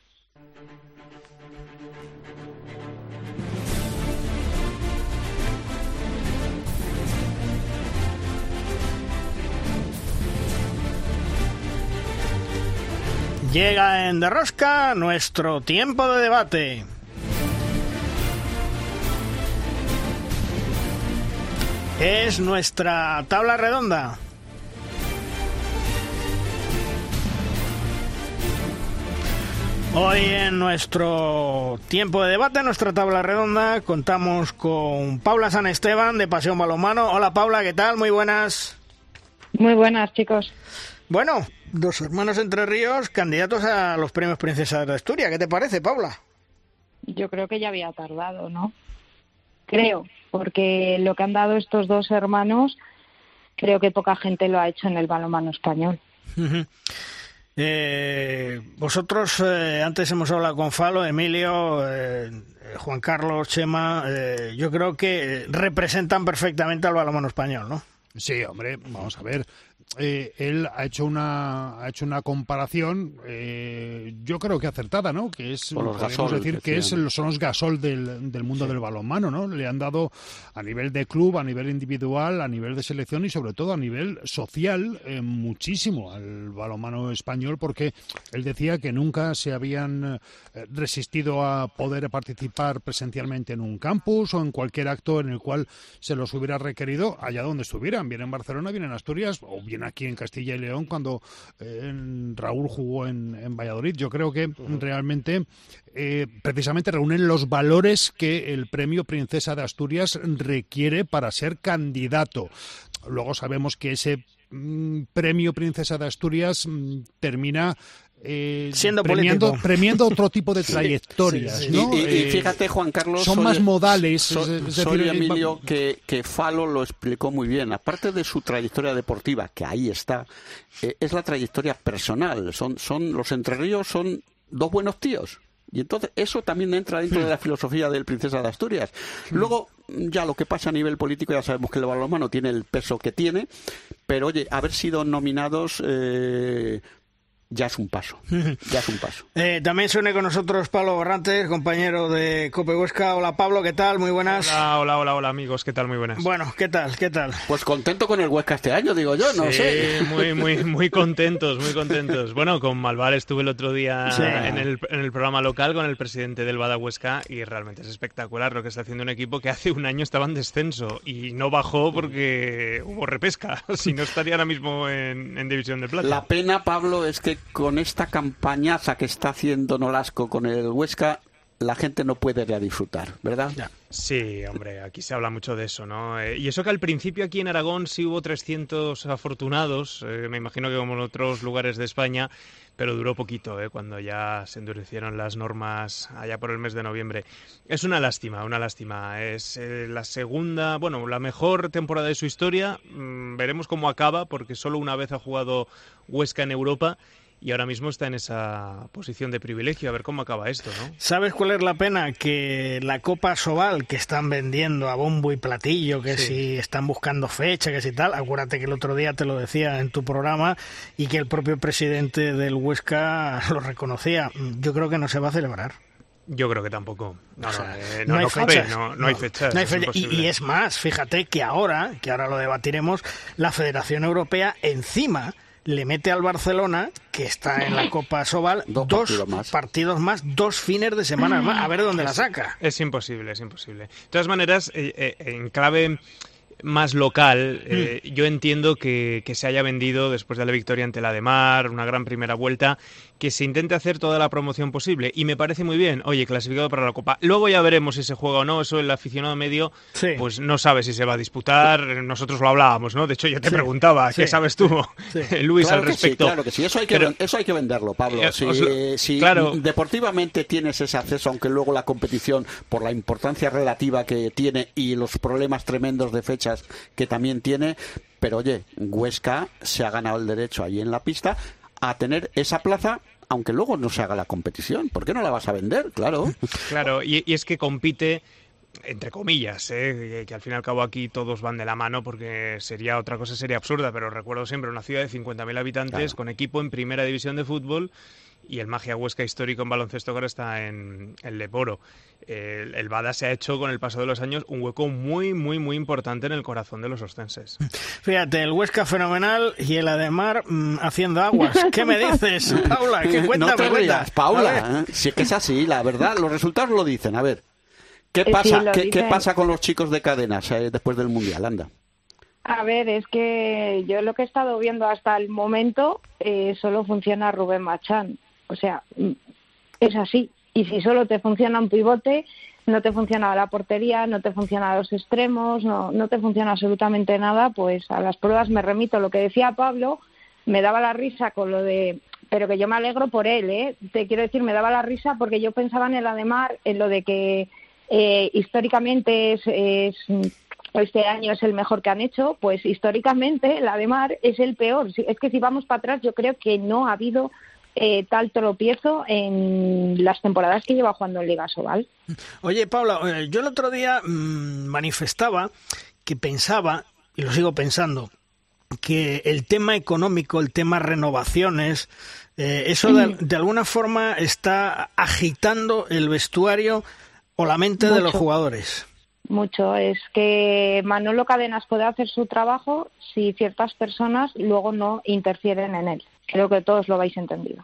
Llega en De Rosca nuestro tiempo de debate. Es nuestra tabla redonda. Hoy en nuestro tiempo de debate, en nuestra tabla redonda, contamos con Paula San Esteban de Pasión Balonmano. Hola Paula, ¿qué tal? Muy buenas. Muy buenas, chicos. Bueno, dos hermanos Entre Ríos, candidatos a los premios Princesa de Asturias. ¿Qué te parece, Paula? Yo creo que ya había tardado, ¿no? Creo, porque lo que han dado estos dos hermanos, creo que poca gente lo ha hecho en el balonmano español. Uh-huh. Eh, vosotros, eh, antes hemos hablado con Falo, Emilio, eh, Juan Carlos, Chema, eh, yo creo que representan perfectamente al balonmano español, ¿no? Sí, hombre, vamos a ver. Eh, él ha hecho una ha hecho una comparación, eh, yo creo que acertada, ¿no? Que es, podemos Gasol, decir que es, son los Gasol del, del mundo sí. del balonmano, ¿no? Le han dado a nivel de club, a nivel individual, a nivel de selección y sobre todo a nivel social eh, muchísimo al balonmano español, porque él decía que nunca se habían eh, resistido a poder participar presencialmente en un campus o en cualquier acto en el cual se los hubiera requerido allá donde estuvieran, bien en Barcelona, bien en Asturias o bien aquí en Castilla y León cuando eh, Raúl jugó en, en Valladolid. Yo creo que uh-huh. realmente eh, precisamente reúnen los valores que el premio Princesa de Asturias requiere para ser candidato. Luego sabemos que ese mm, premio Princesa de Asturias mm, termina Eh, siendo premiando, político. premiando otro tipo de trayectorias, sí, sí, sí. ¿no? Y, y, eh, y fíjate, Juan Carlos, son soy, más modales. Soy, es, es soy decir, Emilio, que, que Falo lo explicó muy bien. Aparte de su trayectoria deportiva, que ahí está, eh, es la trayectoria personal. Son, son los Entre Ríos son dos buenos tíos. Y entonces eso también entra dentro de la filosofía del Princesa de Asturias. Luego, ya lo que pasa a nivel político, ya sabemos que el balonmano tiene el peso que tiene, pero oye, haber sido nominados eh, ya es un paso, ya es un paso. Eh, también se une con nosotros Pablo Barrantes, compañero de COPE Huesca. Hola Pablo, ¿qué tal? Muy buenas. Hola, hola, hola, hola amigos, ¿qué tal? Muy buenas. Bueno, ¿qué tal? ¿Qué tal? Pues contento con el Huesca este año, digo yo, no sí, sé. muy, muy, muy contentos, muy contentos. Bueno, con Malvar estuve el otro día sí. en, el, en el programa local con el presidente del Bada Huesca y realmente es espectacular lo que está haciendo un equipo que hace un año estaba en descenso y no bajó porque hubo repesca, si no estaría ahora mismo en, en División de Plata. La pena, Pablo, es que con esta campañaza que está haciendo Nolasco con el Huesca, la gente no puede ya disfrutar, ¿verdad? Ya. Sí, hombre, aquí se habla mucho de eso, ¿no? Eh, y eso que al principio aquí en Aragón sí hubo trescientos afortunados, eh, me imagino que como en otros lugares de España, pero duró poquito, ¿eh? Cuando ya se endurecieron las normas allá por el mes de noviembre. Es una lástima, una lástima. Es eh, la segunda, bueno, la mejor temporada de su historia. Mm, veremos cómo acaba, porque solo una vez ha jugado Huesca en Europa. Y ahora mismo está en esa posición de privilegio. A ver cómo acaba esto, ¿no? ¿Sabes cuál es la pena? Que la Copa Sobal, que están vendiendo a bombo y platillo, que sí. si están buscando fecha, que si tal, acuérdate que el otro día te lo decía en tu programa y que el propio presidente del Huesca lo reconocía. Yo creo que no se va a celebrar. Yo creo que tampoco. No, o sea, eh, no, no, hay no, fechas. no, no, no hay fechas. No hay fecha. y, y es más, fíjate que ahora, que ahora lo debatiremos, la Federación Europea encima le mete al Barcelona, que está en la Copa Sobal, dos, dos partidos, más. partidos más, dos fines de semana más, a ver dónde es, la saca. Es imposible, es imposible. De todas maneras, eh, eh, en clave más local, eh, mm. yo entiendo que, que se haya vendido después de la victoria ante la de Mar, una gran primera vuelta, que se intente hacer toda la promoción posible, y me parece muy bien. Oye, clasificado para la Copa. Luego ya veremos si se juega o no, eso el aficionado medio sí. pues no sabe si se va a disputar. Nosotros lo hablábamos, ¿no? De hecho, yo te sí. preguntaba, ¿qué sí. sabes tú, sí. Luis, claro al respecto? Sí, claro que sí, eso hay que, Pero, eso hay que venderlo, Pablo. Eh, si, os, si claro. deportivamente tienes ese acceso, aunque luego la competición, por la importancia relativa que tiene y los problemas tremendos de fechas que también tiene, pero oye, Huesca se ha ganado el derecho allí en la pista a tener esa plaza, aunque luego no se haga la competición. ¿Por qué no la vas a vender? Claro. Claro, y, y es que compite, entre comillas, ¿eh? que, que al fin y al cabo aquí todos van de la mano, porque sería otra cosa, sería absurda, pero recuerdo siempre una ciudad de cincuenta mil habitantes claro. con equipo en primera división de fútbol, y el Magia Huesca histórico en baloncesto ahora está en el Leporo. El, el Bada se ha hecho con el paso de los años un hueco muy, muy, muy importante en el corazón de los ostenses. Fíjate, el Huesca fenomenal y el Ademar mmm, haciendo aguas. ¿Qué me dices, Paula? ¿Qué cuenta, no te me rías, Paula. ¿eh? Si es que es así, la verdad, los resultados lo dicen. A ver, ¿qué pasa, sí, ¿qué, ¿qué pasa con los chicos de cadenas eh, después del Mundial? Anda. A ver, es que yo lo que he estado viendo hasta el momento eh, solo funciona Rubén Machán. O sea, es así. Y si solo te funciona un pivote, no te funciona la portería, no te funcionan los extremos, no, no te funciona absolutamente nada, pues a las pruebas me remito. Lo que decía Pablo, me daba la risa con lo de... Pero que yo me alegro por él, ¿eh? Te quiero decir, me daba la risa porque yo pensaba en el Ademar, en lo de que eh, históricamente es... es este año es el mejor que han hecho, pues históricamente el Ademar es el peor. Es que si vamos para atrás, yo creo que no ha habido... Eh, tal tropiezo en las temporadas que lleva jugando en Liga Sobal. Oye, Paula, yo el otro día mmm, manifestaba que pensaba, y lo sigo pensando, que el tema económico, el tema renovaciones, eh, eso de, de alguna forma está agitando el vestuario o la mente Mucho. de los jugadores. Mucho. Es que Manolo Cadenas puede hacer su trabajo si ciertas personas luego no interfieren en él. Creo que todos lo habéis entendido.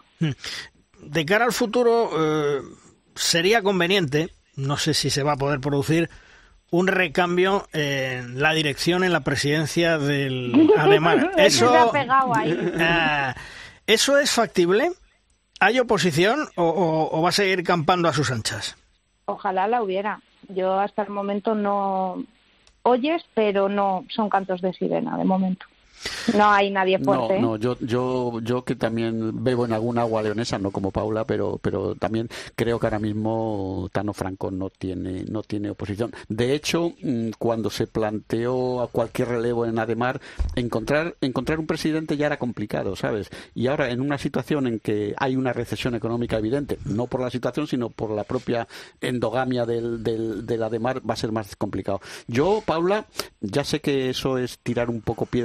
De cara al futuro, eh, sería conveniente, no sé si se va a poder producir, un recambio en la dirección, en la presidencia del Ademar. Eso, ahí. Eh, ¿Eso es factible? ¿Hay oposición o, o, o va a seguir campando a sus anchas? Ojalá la hubiera. Yo hasta el momento no oyes, pero no son cantos de sirena de momento. No hay nadie fuerte. No, no, yo, yo, yo que también bebo en algún agua leonesa, no como Paula, pero, pero también creo que ahora mismo Tano Franco no tiene, no tiene oposición. De hecho, cuando se planteó a cualquier relevo en Ademar, encontrar, encontrar un presidente ya era complicado, ¿sabes? Y ahora en una situación en que hay una recesión económica evidente, no por la situación, sino por la propia endogamia del, del, del Ademar, va a ser más complicado. Yo, Paula, ya sé que eso es tirar un poco piedras contra el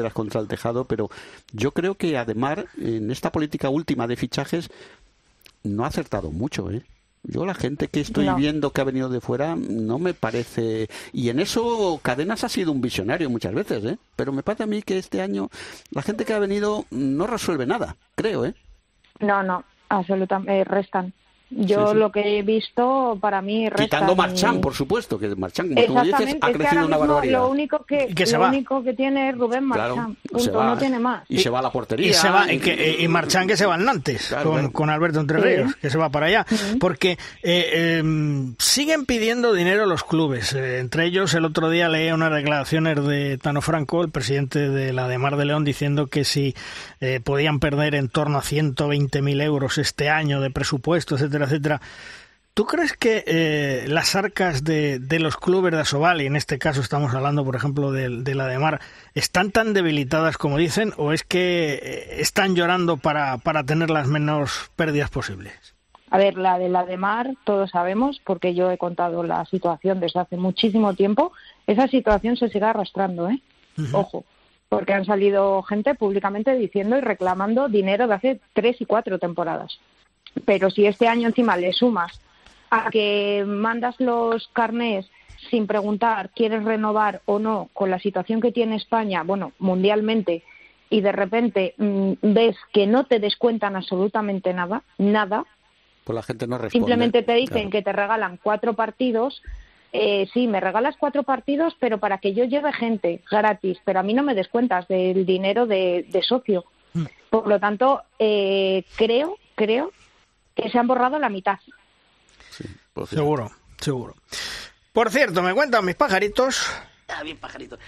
al tejado, pero yo creo que además en esta política última de fichajes no ha acertado mucho, ¿eh? Yo la gente que estoy no. viendo que ha venido de fuera no me parece... Y en eso Cadenas ha sido un visionario muchas veces, ¿eh? Pero me parece a mí que este año la gente que ha venido no resuelve nada, creo, ¿eh? No, no, absolutamente, restan. Yo sí, sí. lo que he visto, para mí, restan... Quitando Marchán, por supuesto, que Marchán, como tú dices, ha crecido es una barbaridad. Lo único que, que, lo único que tiene es Rubén Marchán, claro, punto, no tiene más. Y, y se va a la portería. Y, se va, y, que, y Marchán que se va al Nantes, claro, con, claro. con Alberto Entre Ríos, sí. que se va para allá. Uh-huh. Porque eh, eh, siguen pidiendo dinero los clubes. Eh, entre ellos, el otro día leía unas declaraciones de Tano Franco, el presidente de la de Mar de León, diciendo que si eh, podían perder en torno a ciento veinte mil euros este año de presupuesto, etcétera, etcétera. ¿Tú crees que eh, las arcas de, de los clubes de Asobal, y en este caso estamos hablando, por ejemplo, de, de la de Mar, están tan debilitadas como dicen, o es que eh, están llorando para, para tener las menos pérdidas posibles? A ver, la de la de Mar, todos sabemos, porque yo he contado la situación desde hace muchísimo tiempo, esa situación se sigue arrastrando, ¿eh? Uh-huh. Ojo, porque han salido gente públicamente diciendo y reclamando dinero de hace tres y cuatro temporadas. Pero si este año encima le sumas a que mandas los carnés sin preguntar quieres renovar o no con la situación que tiene España, bueno, mundialmente, y de repente mmm, ves que no te descuentan absolutamente nada, nada, pues la gente no responde. Simplemente te dicen claro. que te regalan cuatro partidos, eh, sí, me regalas cuatro partidos, pero para que yo lleve gente gratis, pero a mí no me descuentas del dinero de, de socio. Mm. Por lo tanto, eh, creo, creo que se han borrado la mitad. Sí, pues sí. Seguro, seguro. Por cierto, me cuentan mis pajaritos... Ah, bien pajarito.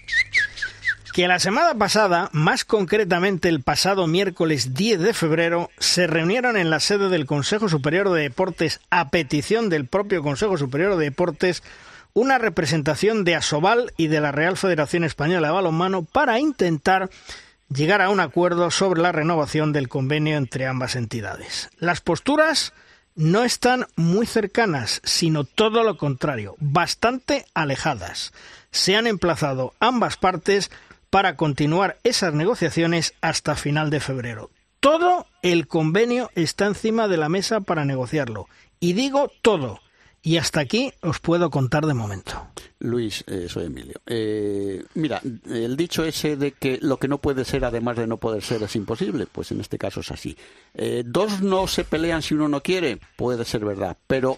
Que la semana pasada, más concretamente el pasado miércoles diez de febrero, se reunieron en la sede del Consejo Superior de Deportes, a petición del propio Consejo Superior de Deportes, una representación de Asobal y de la Real Federación Española de Balonmano para intentar llegar a un acuerdo sobre la renovación del convenio entre ambas entidades. Las posturas no están muy cercanas, sino todo lo contrario, bastante alejadas. Se han emplazado ambas partes para continuar esas negociaciones hasta final de febrero. Todo el convenio está encima de la mesa para negociarlo. Y digo todo. Y hasta aquí os puedo contar de momento. Luis, eh, soy Emilio. Eh, mira, el dicho ese de que lo que no puede ser, además de no poder ser, es imposible, pues en este caso es así. Eh, dos no se pelean si uno no quiere, puede ser verdad. Pero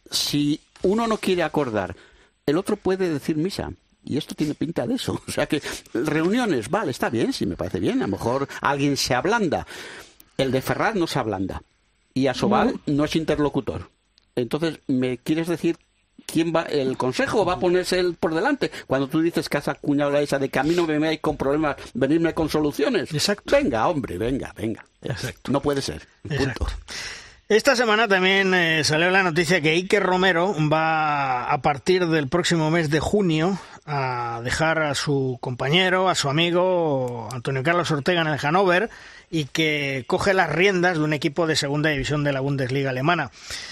si uno no quiere acordar, el otro puede decir misa. Y esto tiene pinta de eso. O sea que reuniones, vale, está bien, sí me parece bien. A lo mejor alguien se ablanda. El de Ferraz no se ablanda. Y Asobal no, no es interlocutor. Entonces, ¿me quieres decir quién va? ¿El Consejo va a ponerse él por delante? Cuando tú dices que has acuñado la esa de que a mí no me veáis con problemas, venirme con soluciones. Exacto. Venga, hombre, venga, venga. Exacto. No puede ser. Exacto. Punto. Esta semana también eh, salió la noticia que Iker Romero va a partir del próximo mes de junio a dejar a su compañero, a su amigo Antonio Carlos Ortega en el Hannover y que coge las riendas de un equipo de segunda división de la Bundesliga alemana.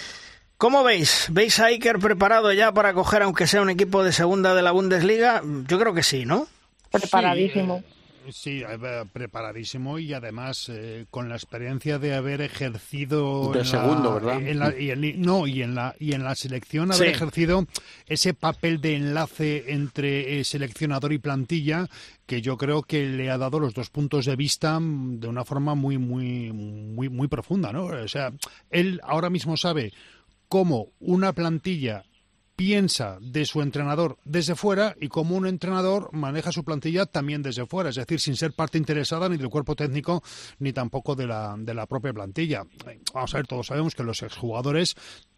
¿Cómo veis? ¿Veis a Iker preparado ya para coger aunque sea un equipo de segunda de la Bundesliga? Yo creo que sí, ¿no? Preparadísimo. Sí, eh, sí preparadísimo y además eh, con la experiencia de haber ejercido de en segundo, la, ¿verdad? En la, y en, no, y en la y en la selección haber sí. ejercido ese papel de enlace entre eh, seleccionador y plantilla que yo creo que le ha dado los dos puntos de vista de una forma muy muy muy muy profunda, ¿no? O sea, él ahora mismo sabe cómo una plantilla piensa de su entrenador desde fuera y cómo un entrenador maneja su plantilla también desde fuera, es decir, sin ser parte interesada ni del cuerpo técnico ni tampoco de la, de la propia plantilla. Vamos a ver, todos sabemos que los exjugadores,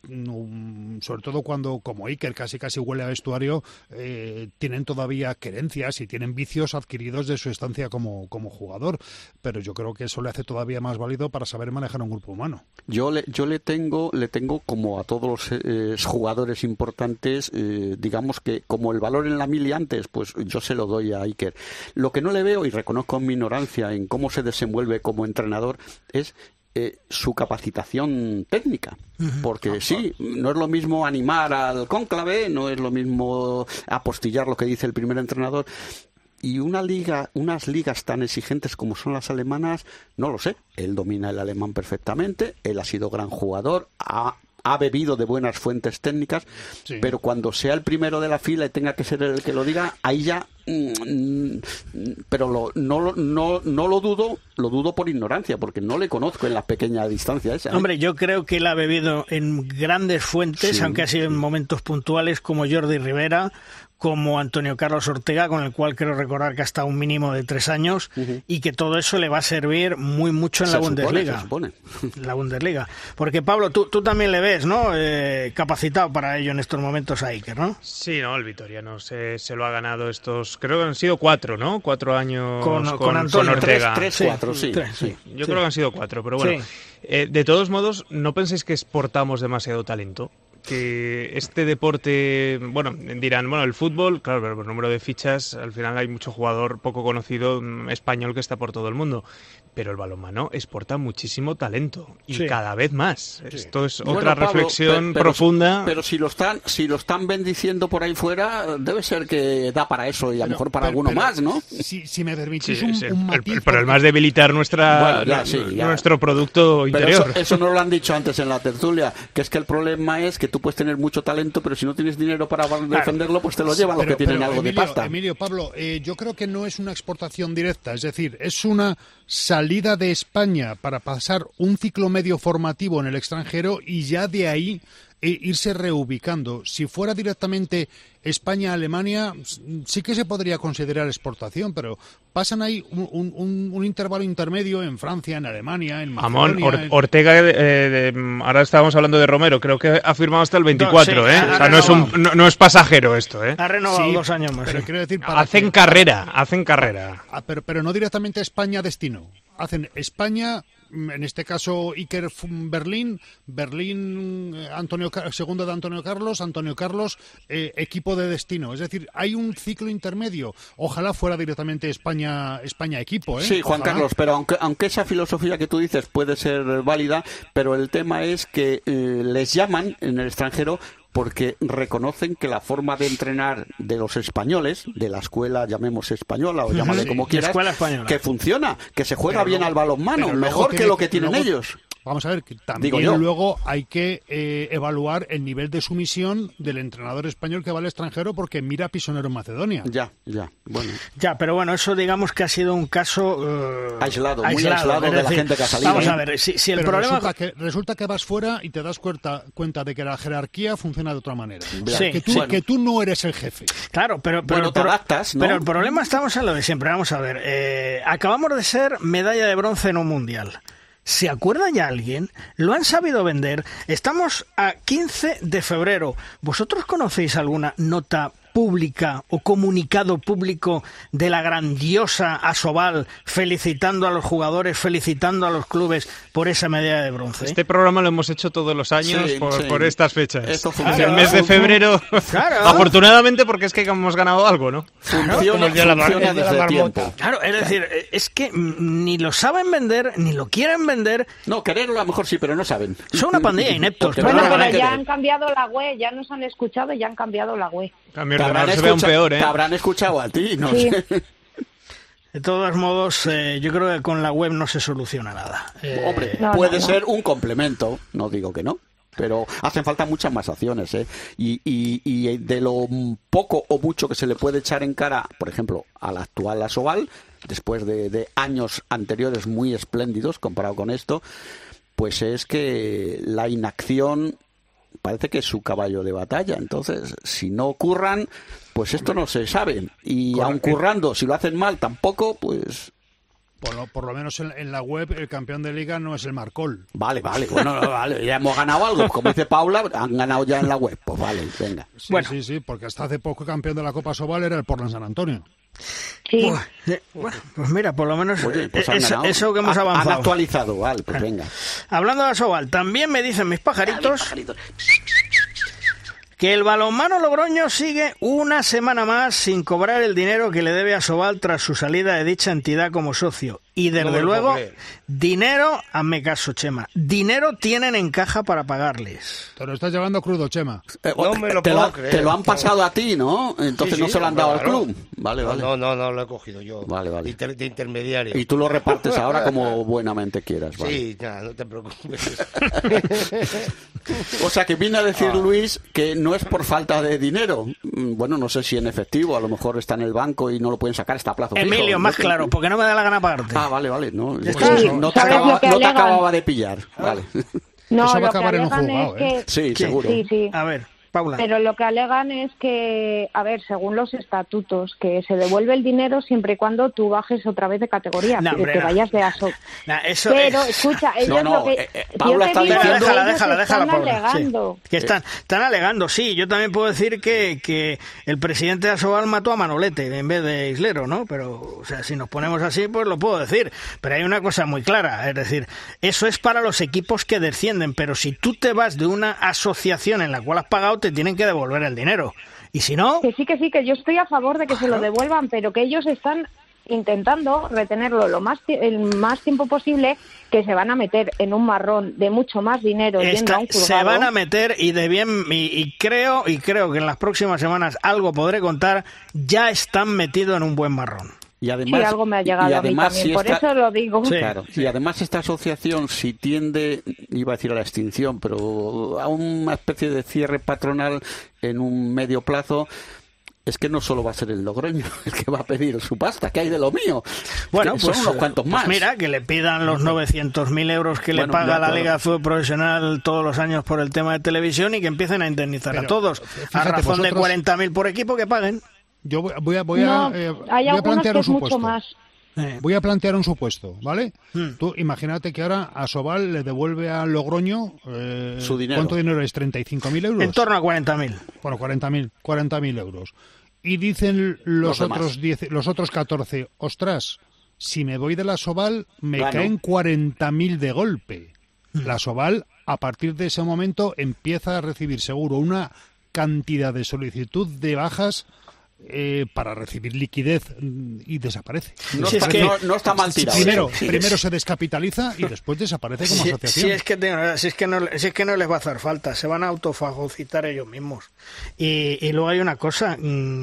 sobre todo cuando, como Iker, casi casi huele a vestuario, eh, tienen todavía querencias y tienen vicios adquiridos de su estancia como, como jugador, pero yo creo que eso le hace todavía más válido para saber manejar un grupo humano. Yo le, yo le tengo, le tengo como a todos los eh, jugadores importantes, eh, digamos que como el valor en la mili antes, pues yo se lo doy a Iker. Lo que no le veo, y reconozco mi ignorancia en cómo se desenvuelve como entrenador, es Eh, su capacitación técnica, porque sí, no es lo mismo animar al cónclave, no es lo mismo apostillar lo que dice el primer entrenador, y una liga, unas ligas tan exigentes como son las alemanas, no lo sé. Él domina el alemán perfectamente, él ha sido gran jugador, ha, ha bebido de buenas fuentes técnicas, sí. pero cuando sea el primero de la fila y tenga que ser el que lo diga, ahí ya... Mm, pero lo, no, no, no lo dudo, lo dudo por ignorancia, porque no le conozco en la pequeña distancia esa. ¿eh? Hombre, yo creo que él ha bebido en grandes fuentes, sí, aunque ha sido en momentos puntuales, como Jordi Rivera, como Antonio Carlos Ortega, con el cual creo recordar que hasta un mínimo de tres años, uh-huh. y que todo eso le va a servir muy mucho en se la Bundesliga. Supone, se supone. La Bundesliga. Porque, Pablo, tú, tú también le ves, ¿no? Eh, capacitado para ello en estos momentos a Iker, ¿no? Sí, no, el vitoriano se, se lo ha ganado estos, creo que han sido cuatro, ¿no? Cuatro años con, con, con, Antonio, con Ortega. Tres, tres, cuatro, sí. Tres, sí. sí. Yo sí. creo que han sido cuatro, pero bueno. Sí. Eh, de todos modos, no penséis que exportamos demasiado talento. Que este deporte, bueno, dirán, bueno, el fútbol, claro, pero por número de fichas, al final hay mucho jugador poco conocido español que está por todo el mundo, pero el balonmano exporta muchísimo talento y sí. cada vez más. Sí. Esto es bueno, otra Pablo, reflexión pero, profunda. Pero si lo están, si lo están bendiciendo por ahí fuera, debe ser que da para eso y a lo mejor para pero, alguno pero, más, ¿no? Si, si me permitís sí, un, sí, un matiz. El, el problema es debilitar nuestra, bueno, ya, sí, ya. nuestro producto pero interior. Eso, eso no lo han dicho antes en la tertulia, que es que el problema es que tú puedes tener mucho talento, pero si no tienes dinero para defenderlo, pues te lo llevan pero, los que tienen pero, algo Emilio, de pasta. Emilio, Pablo, eh, yo creo que no es una exportación directa, es decir, es una salida de España para pasar un ciclo medio formativo en el extranjero y ya de ahí e irse reubicando. Si fuera directamente España-Alemania, sí que se podría considerar exportación, pero pasan ahí un, un, un intervalo intermedio en Francia, en Alemania, en Macedonia... Amón, Or en... Ortega, eh, de, ahora estábamos hablando de Romero, creo que ha firmado hasta el veinticuatro, no, sí, ¿eh? O sea, no es, un, no, no es pasajero esto, ¿eh? Ha renovado sí, dos años más. Pero sí. quiero decir, para hacen que... carrera, hacen carrera. Ah, pero, pero no directamente España-destino. Hacen España... En este caso Iker Berlín, Berlín Antonio segundo de Antonio Carlos, Antonio Carlos eh, equipo de destino. Es decir, hay un ciclo intermedio. Ojalá fuera directamente España España equipo. ¿eh? Sí, Juan Ojalá. Carlos, pero aunque, aunque esa filosofía que tú dices puede ser válida, pero el tema es que eh, les llaman en el extranjero porque reconocen que la forma de entrenar de los españoles, de la escuela, llamemos española o llámale sí, como quieras, que funciona, que se juega pero bien luego, al balonmano, mejor que lo que tienen luego, ellos. Vamos a ver, que también luego hay que eh, evaluar el nivel de sumisión del entrenador español que va al extranjero porque mira pisonero en Macedonia. Ya, ya, bueno. Ya, pero bueno, eso digamos que ha sido un caso... Uh, aislado, muy aislado, aislado de decir, la gente que ha salido. Vamos ¿eh? a ver, si, si el pero problema... Resulta que, resulta que vas fuera y te das cuenta, cuenta de que la jerarquía funciona de otra manera. Sí, que, tú, bueno. que tú no eres el jefe. Claro, pero... pero bueno, te pero, adaptas, ¿no? Pero el problema estamos en lo de siempre. Vamos a ver, eh, acabamos de ser medalla de bronce en un mundial. ¿Se acuerda ya alguien? ¿Lo han sabido vender? Estamos a quince de febrero. ¿Vosotros conocéis alguna nota pública o comunicado público de la grandiosa Asobal felicitando a los jugadores, felicitando a los clubes por esa medalla de bronce? Este programa lo hemos hecho todos los años sí, por, sí. por estas fechas. Esto funciona. El mes de febrero, claro. Afortunadamente porque es que hemos ganado algo, ¿no? Funciona, funciona la, desde la tiempo. Claro, es decir, es que ni lo saben vender, ni lo quieren vender. No, quererlo a lo mejor sí, pero no saben. Son una pandilla de ineptos. Bueno, pero ya han cambiado la web, ya nos han escuchado y ya han cambiado la web. Cambiar de mal se ve un peor, ¿eh? Te habrán escuchado a ti, no sí. sé. De todos modos, eh, yo creo que con la web no se soluciona nada. Eh, Hombre, no, puede no, no. ser un complemento, no digo que no, pero hacen falta muchas más acciones, ¿eh? Y, y, y de lo poco o mucho que se le puede echar en cara, por ejemplo, a la actual Asobal, después de, de años anteriores muy espléndidos comparado con esto, pues es que la inacción parece que es su caballo de batalla. Entonces, si no curran, pues esto no se sabe. Y Correcto. Aun currando, si lo hacen mal tampoco, pues... Por lo, por lo menos en, en la web el campeón de liga no es el Marcol. Vale, vale, bueno, vale, ya hemos ganado algo. Como dice Paula, han ganado ya en la web. Pues vale, venga. Sí, bueno. sí, sí, porque hasta hace poco campeón de la Copa Sobal era el Portland San Antonio. Sí. Bueno, pues mira, por lo menos Oye, pues eso, eso que hemos han, avanzado. Han actualizado, vale, pues venga. Hablando de Asobal, también me dicen mis pajaritos... pajaritos. Que el balonmano Logroño sigue una semana más sin cobrar el dinero que le debe a Asobal tras su salida de dicha entidad como socio. Y desde no luego, dinero, hazme caso, Chema, dinero tienen en caja para pagarles. Te lo estás llevando crudo, Chema. Eh, no me lo te, puedo lo, creer. te lo han pasado a ti, ¿no? Entonces sí, no sí, se lo han dado claro. al club. Vale, vale. No, no, no, lo he cogido yo. Vale, vale. Inter, de intermediario. Y tú lo repartes ahora como buenamente quieras. Vale. Sí, nada, no te preocupes. O sea, que viene a decir ah. Luis que no es por falta de dinero. Bueno, no sé si en efectivo, a lo mejor está en el banco y no lo pueden sacar, está a plazo fijo. Emilio, más claro, porque no me da la gana pagarte. Ah, vale, vale. No, pues sí, no, te, acababa, no te acababa de pillar. Vale. No, eso va lo a acabar que en un alegan juzgado, es ¿eh? que... Sí, seguro. Sí, sí. A ver, Paula. Pero lo que alegan es que, a ver, según los estatutos, que se devuelve el dinero siempre y cuando tú bajes otra vez de categoría, no, que hombre, te no. vayas de aso. Nah, eso pero, es... escucha, ellos no, no, lo que... eh, eh, Paula está digo, diciendo... Déjala, ellos déjala, déjala, están Paula. alegando. Sí. Que están, están alegando, sí. Yo también puedo decir que, que el presidente de Asobal mató a Manolete en vez de Islero, ¿no? Pero, o sea, si nos ponemos así, pues lo puedo decir. Pero hay una cosa muy clara, es decir, eso es para los equipos que descienden, pero si tú te vas de una asociación en la cual has pagado, te tienen que devolver el dinero. Y si no... Que sí, que sí, que yo estoy a favor de que se lo devuelvan, pero que ellos están intentando retenerlo lo más el más tiempo posible, que se van a meter en un marrón de mucho más dinero Esta, yendo a un juzgado. Se van a meter y de bien y, y creo y creo que en las próximas semanas algo podré contar, ya están metidos en un buen marrón. Y además, sí, algo me ha llegado y a mí además, también, si por esta, eso lo digo. Sí, claro. Y además esta asociación, si tiende, iba a decir a la extinción, pero a una especie de cierre patronal en un medio plazo, es que no solo va a ser el Logroño el que va a pedir su pasta, que hay de lo mío. Bueno, que pues son unos cuantos más. Pues mira, que le pidan los novecientos mil euros que bueno, le paga la Liga de Fútbol Profesional todos los años por el tema de televisión y que empiecen a indemnizar Pero, a todos. Fíjate, a razón vosotros... de cuarenta mil por equipo, que paguen. Yo voy a, voy a, voy a, no, eh, hay voy a plantear que un es supuesto. Mucho más. Eh. Voy a plantear un supuesto, ¿vale? Hmm. Tú imagínate que ahora Asobal le devuelve a Logroño eh, su dinero. ¿Cuánto dinero es? ¿treinta y cinco mil euros? En torno a cuarenta mil. Bueno, cuarenta mil, cuarenta mil euros. Y dicen los, los otros diez, los otros catorce, ostras, si me voy de la Asobal me Gano. caen cuarenta mil de golpe. Hmm. La Asobal a partir de ese momento empieza a recibir seguro una cantidad de solicitud de bajas Eh, para recibir liquidez y desaparece. No, si está, es que, no, no está mal tirado. Primero, sí, primero se descapitaliza y después desaparece como si, asociación. Si es, que, si, es que no, si es que no les va a hacer falta, se van a autofagocitar ellos mismos. Y, y luego hay una cosa,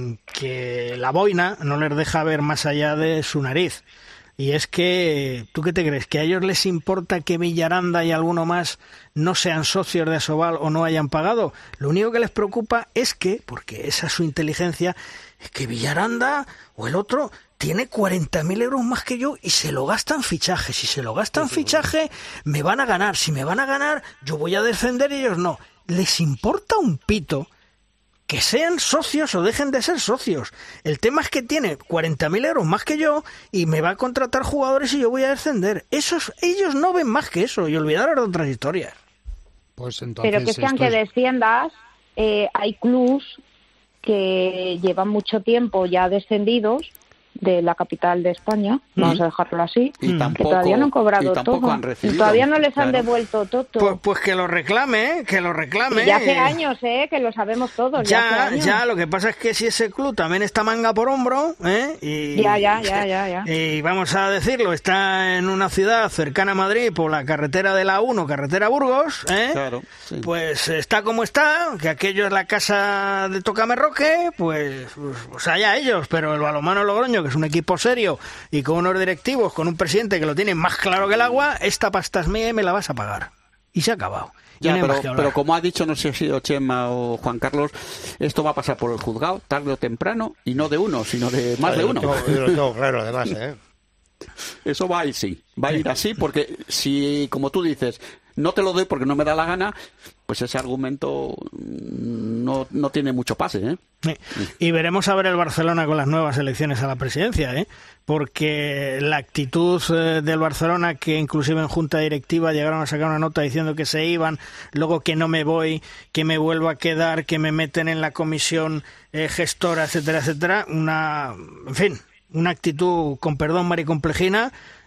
que la boina no les deja ver más allá de su nariz. Y es que, ¿tú qué te crees? ¿Que a ellos les importa que Villaranda y alguno más no sean socios de Asobal o no hayan pagado? Lo único que les preocupa es que, porque esa es su inteligencia, es que Villaranda o el otro tiene cuarenta mil euros más que yo y se lo gastan fichaje. Si se lo gastan fichaje, me van a ganar. Si me van a ganar, yo voy a descender y ellos no. Les importa un pito que sean socios o dejen de ser socios. El tema es que tiene cuarenta mil euros más que yo y me va a contratar jugadores y yo voy a descender. Esos, ellos no ven más que eso y olvidaron de otras historias. Pues entonces, pero que sean que es... desciendas, eh, hay clubs que llevan mucho tiempo ya descendidos de la capital de España, vamos mm. a dejarlo así, y tampoco, que todavía no han cobrado todo, han recibido, todavía no les claro. han devuelto todo. Pues, pues que lo reclame, ¿eh? que lo reclame. Y ya hace años, ¿eh? que lo sabemos todos. Ya, ya, ya, lo que pasa es que si ese club también está manga por hombro, ¿eh? y, ya, ya, ya, ya, ya. Y vamos a decirlo, está en una ciudad cercana a Madrid por la carretera de la uno, carretera Burgos, ¿eh? Claro, sí. Pues está como está, que aquello es la casa de Tócame Roque, pues, pues, pues allá ellos, pero el Balonmano Logroño, que es un equipo serio y con unos directivos, con un presidente que lo tiene más claro que el agua, esta pasta es mía y me la vas a pagar. Y se ha acabado. Ya, pero, pero como ha dicho, no sé si ha sido Chema o Juan Carlos, esto va a pasar por el juzgado tarde o temprano, y no de uno, sino de más de uno. Yo lo tengo claro, además, ¿eh? Eso va a ir, sí. Va a ir así, porque si, como tú dices, no te lo doy porque no me da la gana, pues ese argumento no, no tiene mucho pase, ¿eh? Sí. Y veremos a ver el Barcelona con las nuevas elecciones a la presidencia, ¿eh? Porque la actitud eh, del Barcelona, que inclusive en junta directiva llegaron a sacar una nota diciendo que se iban, luego que no me voy, que me vuelvo a quedar, que me meten en la comisión eh, gestora, etcétera, etcétera, una, en fin, una actitud, con perdón, maricomplejina.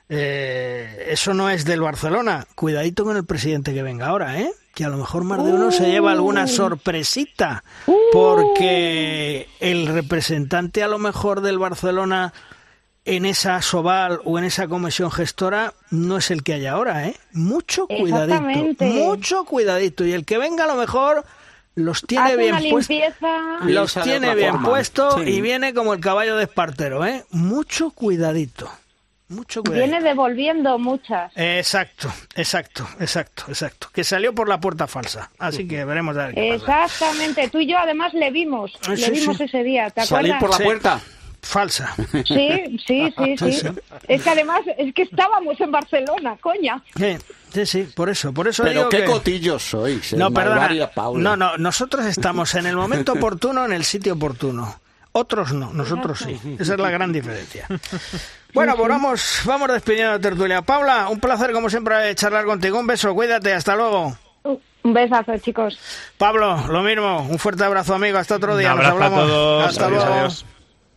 Eh, eso no es del Barcelona. Cuidadito con el presidente que venga ahora, ¿eh? Que a lo mejor más de uno se lleva alguna sorpresita, porque el representante a lo mejor del Barcelona en esa Sobal o en esa comisión gestora no es el que hay ahora, ¿eh? Mucho cuidadito, mucho cuidadito. Y el que venga a lo mejor los tiene Hace bien puestos, los tiene bien puestos sí. y viene como el caballo de Espartero, ¿eh? Mucho cuidadito. Mucho cuidado. Viene devolviendo muchas. Exacto, exacto, exacto, exacto. Que salió por la puerta falsa. Así que veremos a ver qué pasa. Exactamente. Tú y yo además le vimos. Sí, le vimos sí. ese día. ¿Te acuerdas? ¿Salir por la Sí. puerta? Falsa. Sí, sí, sí, sí. Es que además es que estábamos en Barcelona, coña. Sí, sí, sí, por eso, por eso Pero digo qué que... cotillos sois, eh, No, Malvar y perdona. Paula. No, no, nosotros estamos en el momento oportuno, en el sitio oportuno. Otros no, nosotros sí. Esa es la gran diferencia. Bueno, pues vamos, vamos despidiendo la tertulia. Paula, un placer como siempre charlar contigo. Un beso, cuídate, hasta luego. Un besazo, chicos. Pablo, lo mismo, un fuerte abrazo, amigo. Hasta otro día. Un Nos abrazo a hablamos. todos. Hasta Adiós, luego. adiós.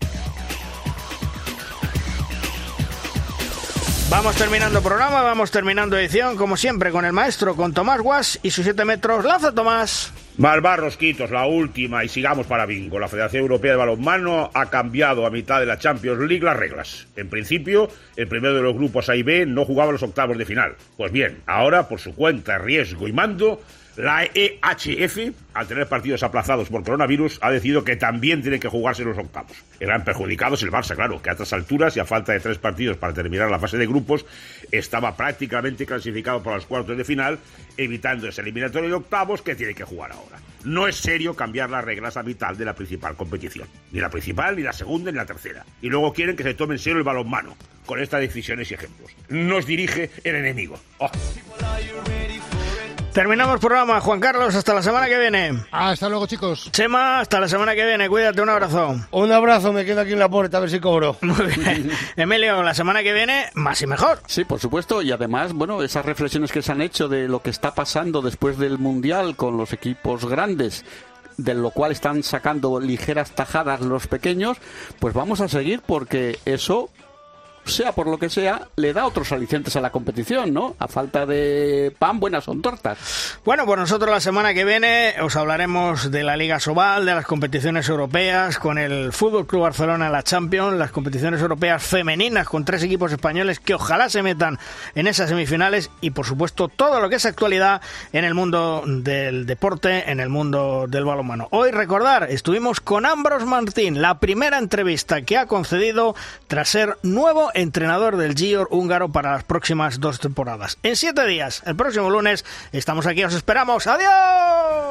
Vamos terminando programa, vamos terminando edición, como siempre, con el maestro, con Tomás Guas y sus siete metros. ¡Lanza, Tomás! Malvar, Rosquitos, la última, y sigamos para bingo. La Federación Europea de Balonmano ha cambiado a mitad de la Champions League las reglas. En principio, el primero de los grupos A y B no jugaba los octavos de final. Pues bien, ahora, por su cuenta, riesgo y mando, la E H F, al tener partidos aplazados por coronavirus, ha decidido que también tienen que jugarse los octavos. El gran perjudicado es el Barça, claro, que a estas alturas y a falta de tres partidos para terminar la fase de grupos, estaba prácticamente clasificado para los cuartos de final, evitando ese eliminatorio de octavos que tiene que jugar ahora. No es serio cambiar las reglas a mitad de la principal competición. Ni la principal, ni la segunda, ni la tercera. Y luego quieren que se tome en serio el balonmano, con estas decisiones y ejemplos. Nos dirige el enemigo. Oh. Terminamos programa, Juan Carlos, hasta la semana que viene. Hasta luego, chicos. Chema, hasta la semana que viene, cuídate, un abrazo. Un abrazo, me quedo aquí en la puerta a ver si cobro. Muy bien. Emilio, la semana que viene, más y mejor. Sí, por supuesto, y además, bueno, esas reflexiones que se han hecho de lo que está pasando después del Mundial con los equipos grandes, de lo cual están sacando ligeras tajadas los pequeños, pues vamos a seguir porque eso, sea por lo que sea, le da otros alicientes a la competición, ¿no? A falta de pan, buenas son tortas. Bueno, pues nosotros la semana que viene os hablaremos de la Liga Sobal, de las competiciones europeas, con el Fútbol Club Barcelona en la Champions, las competiciones europeas femeninas con tres equipos españoles que ojalá se metan en esas semifinales y, por supuesto, todo lo que es actualidad en el mundo del deporte, en el mundo del balonmano. Hoy, recordar, estuvimos con Ambros Martín, la primera entrevista que ha concedido tras ser nuevo entrenador del Győr húngaro para las próximas dos temporadas. En siete días, el próximo lunes, estamos aquí, os esperamos. ¡Adiós!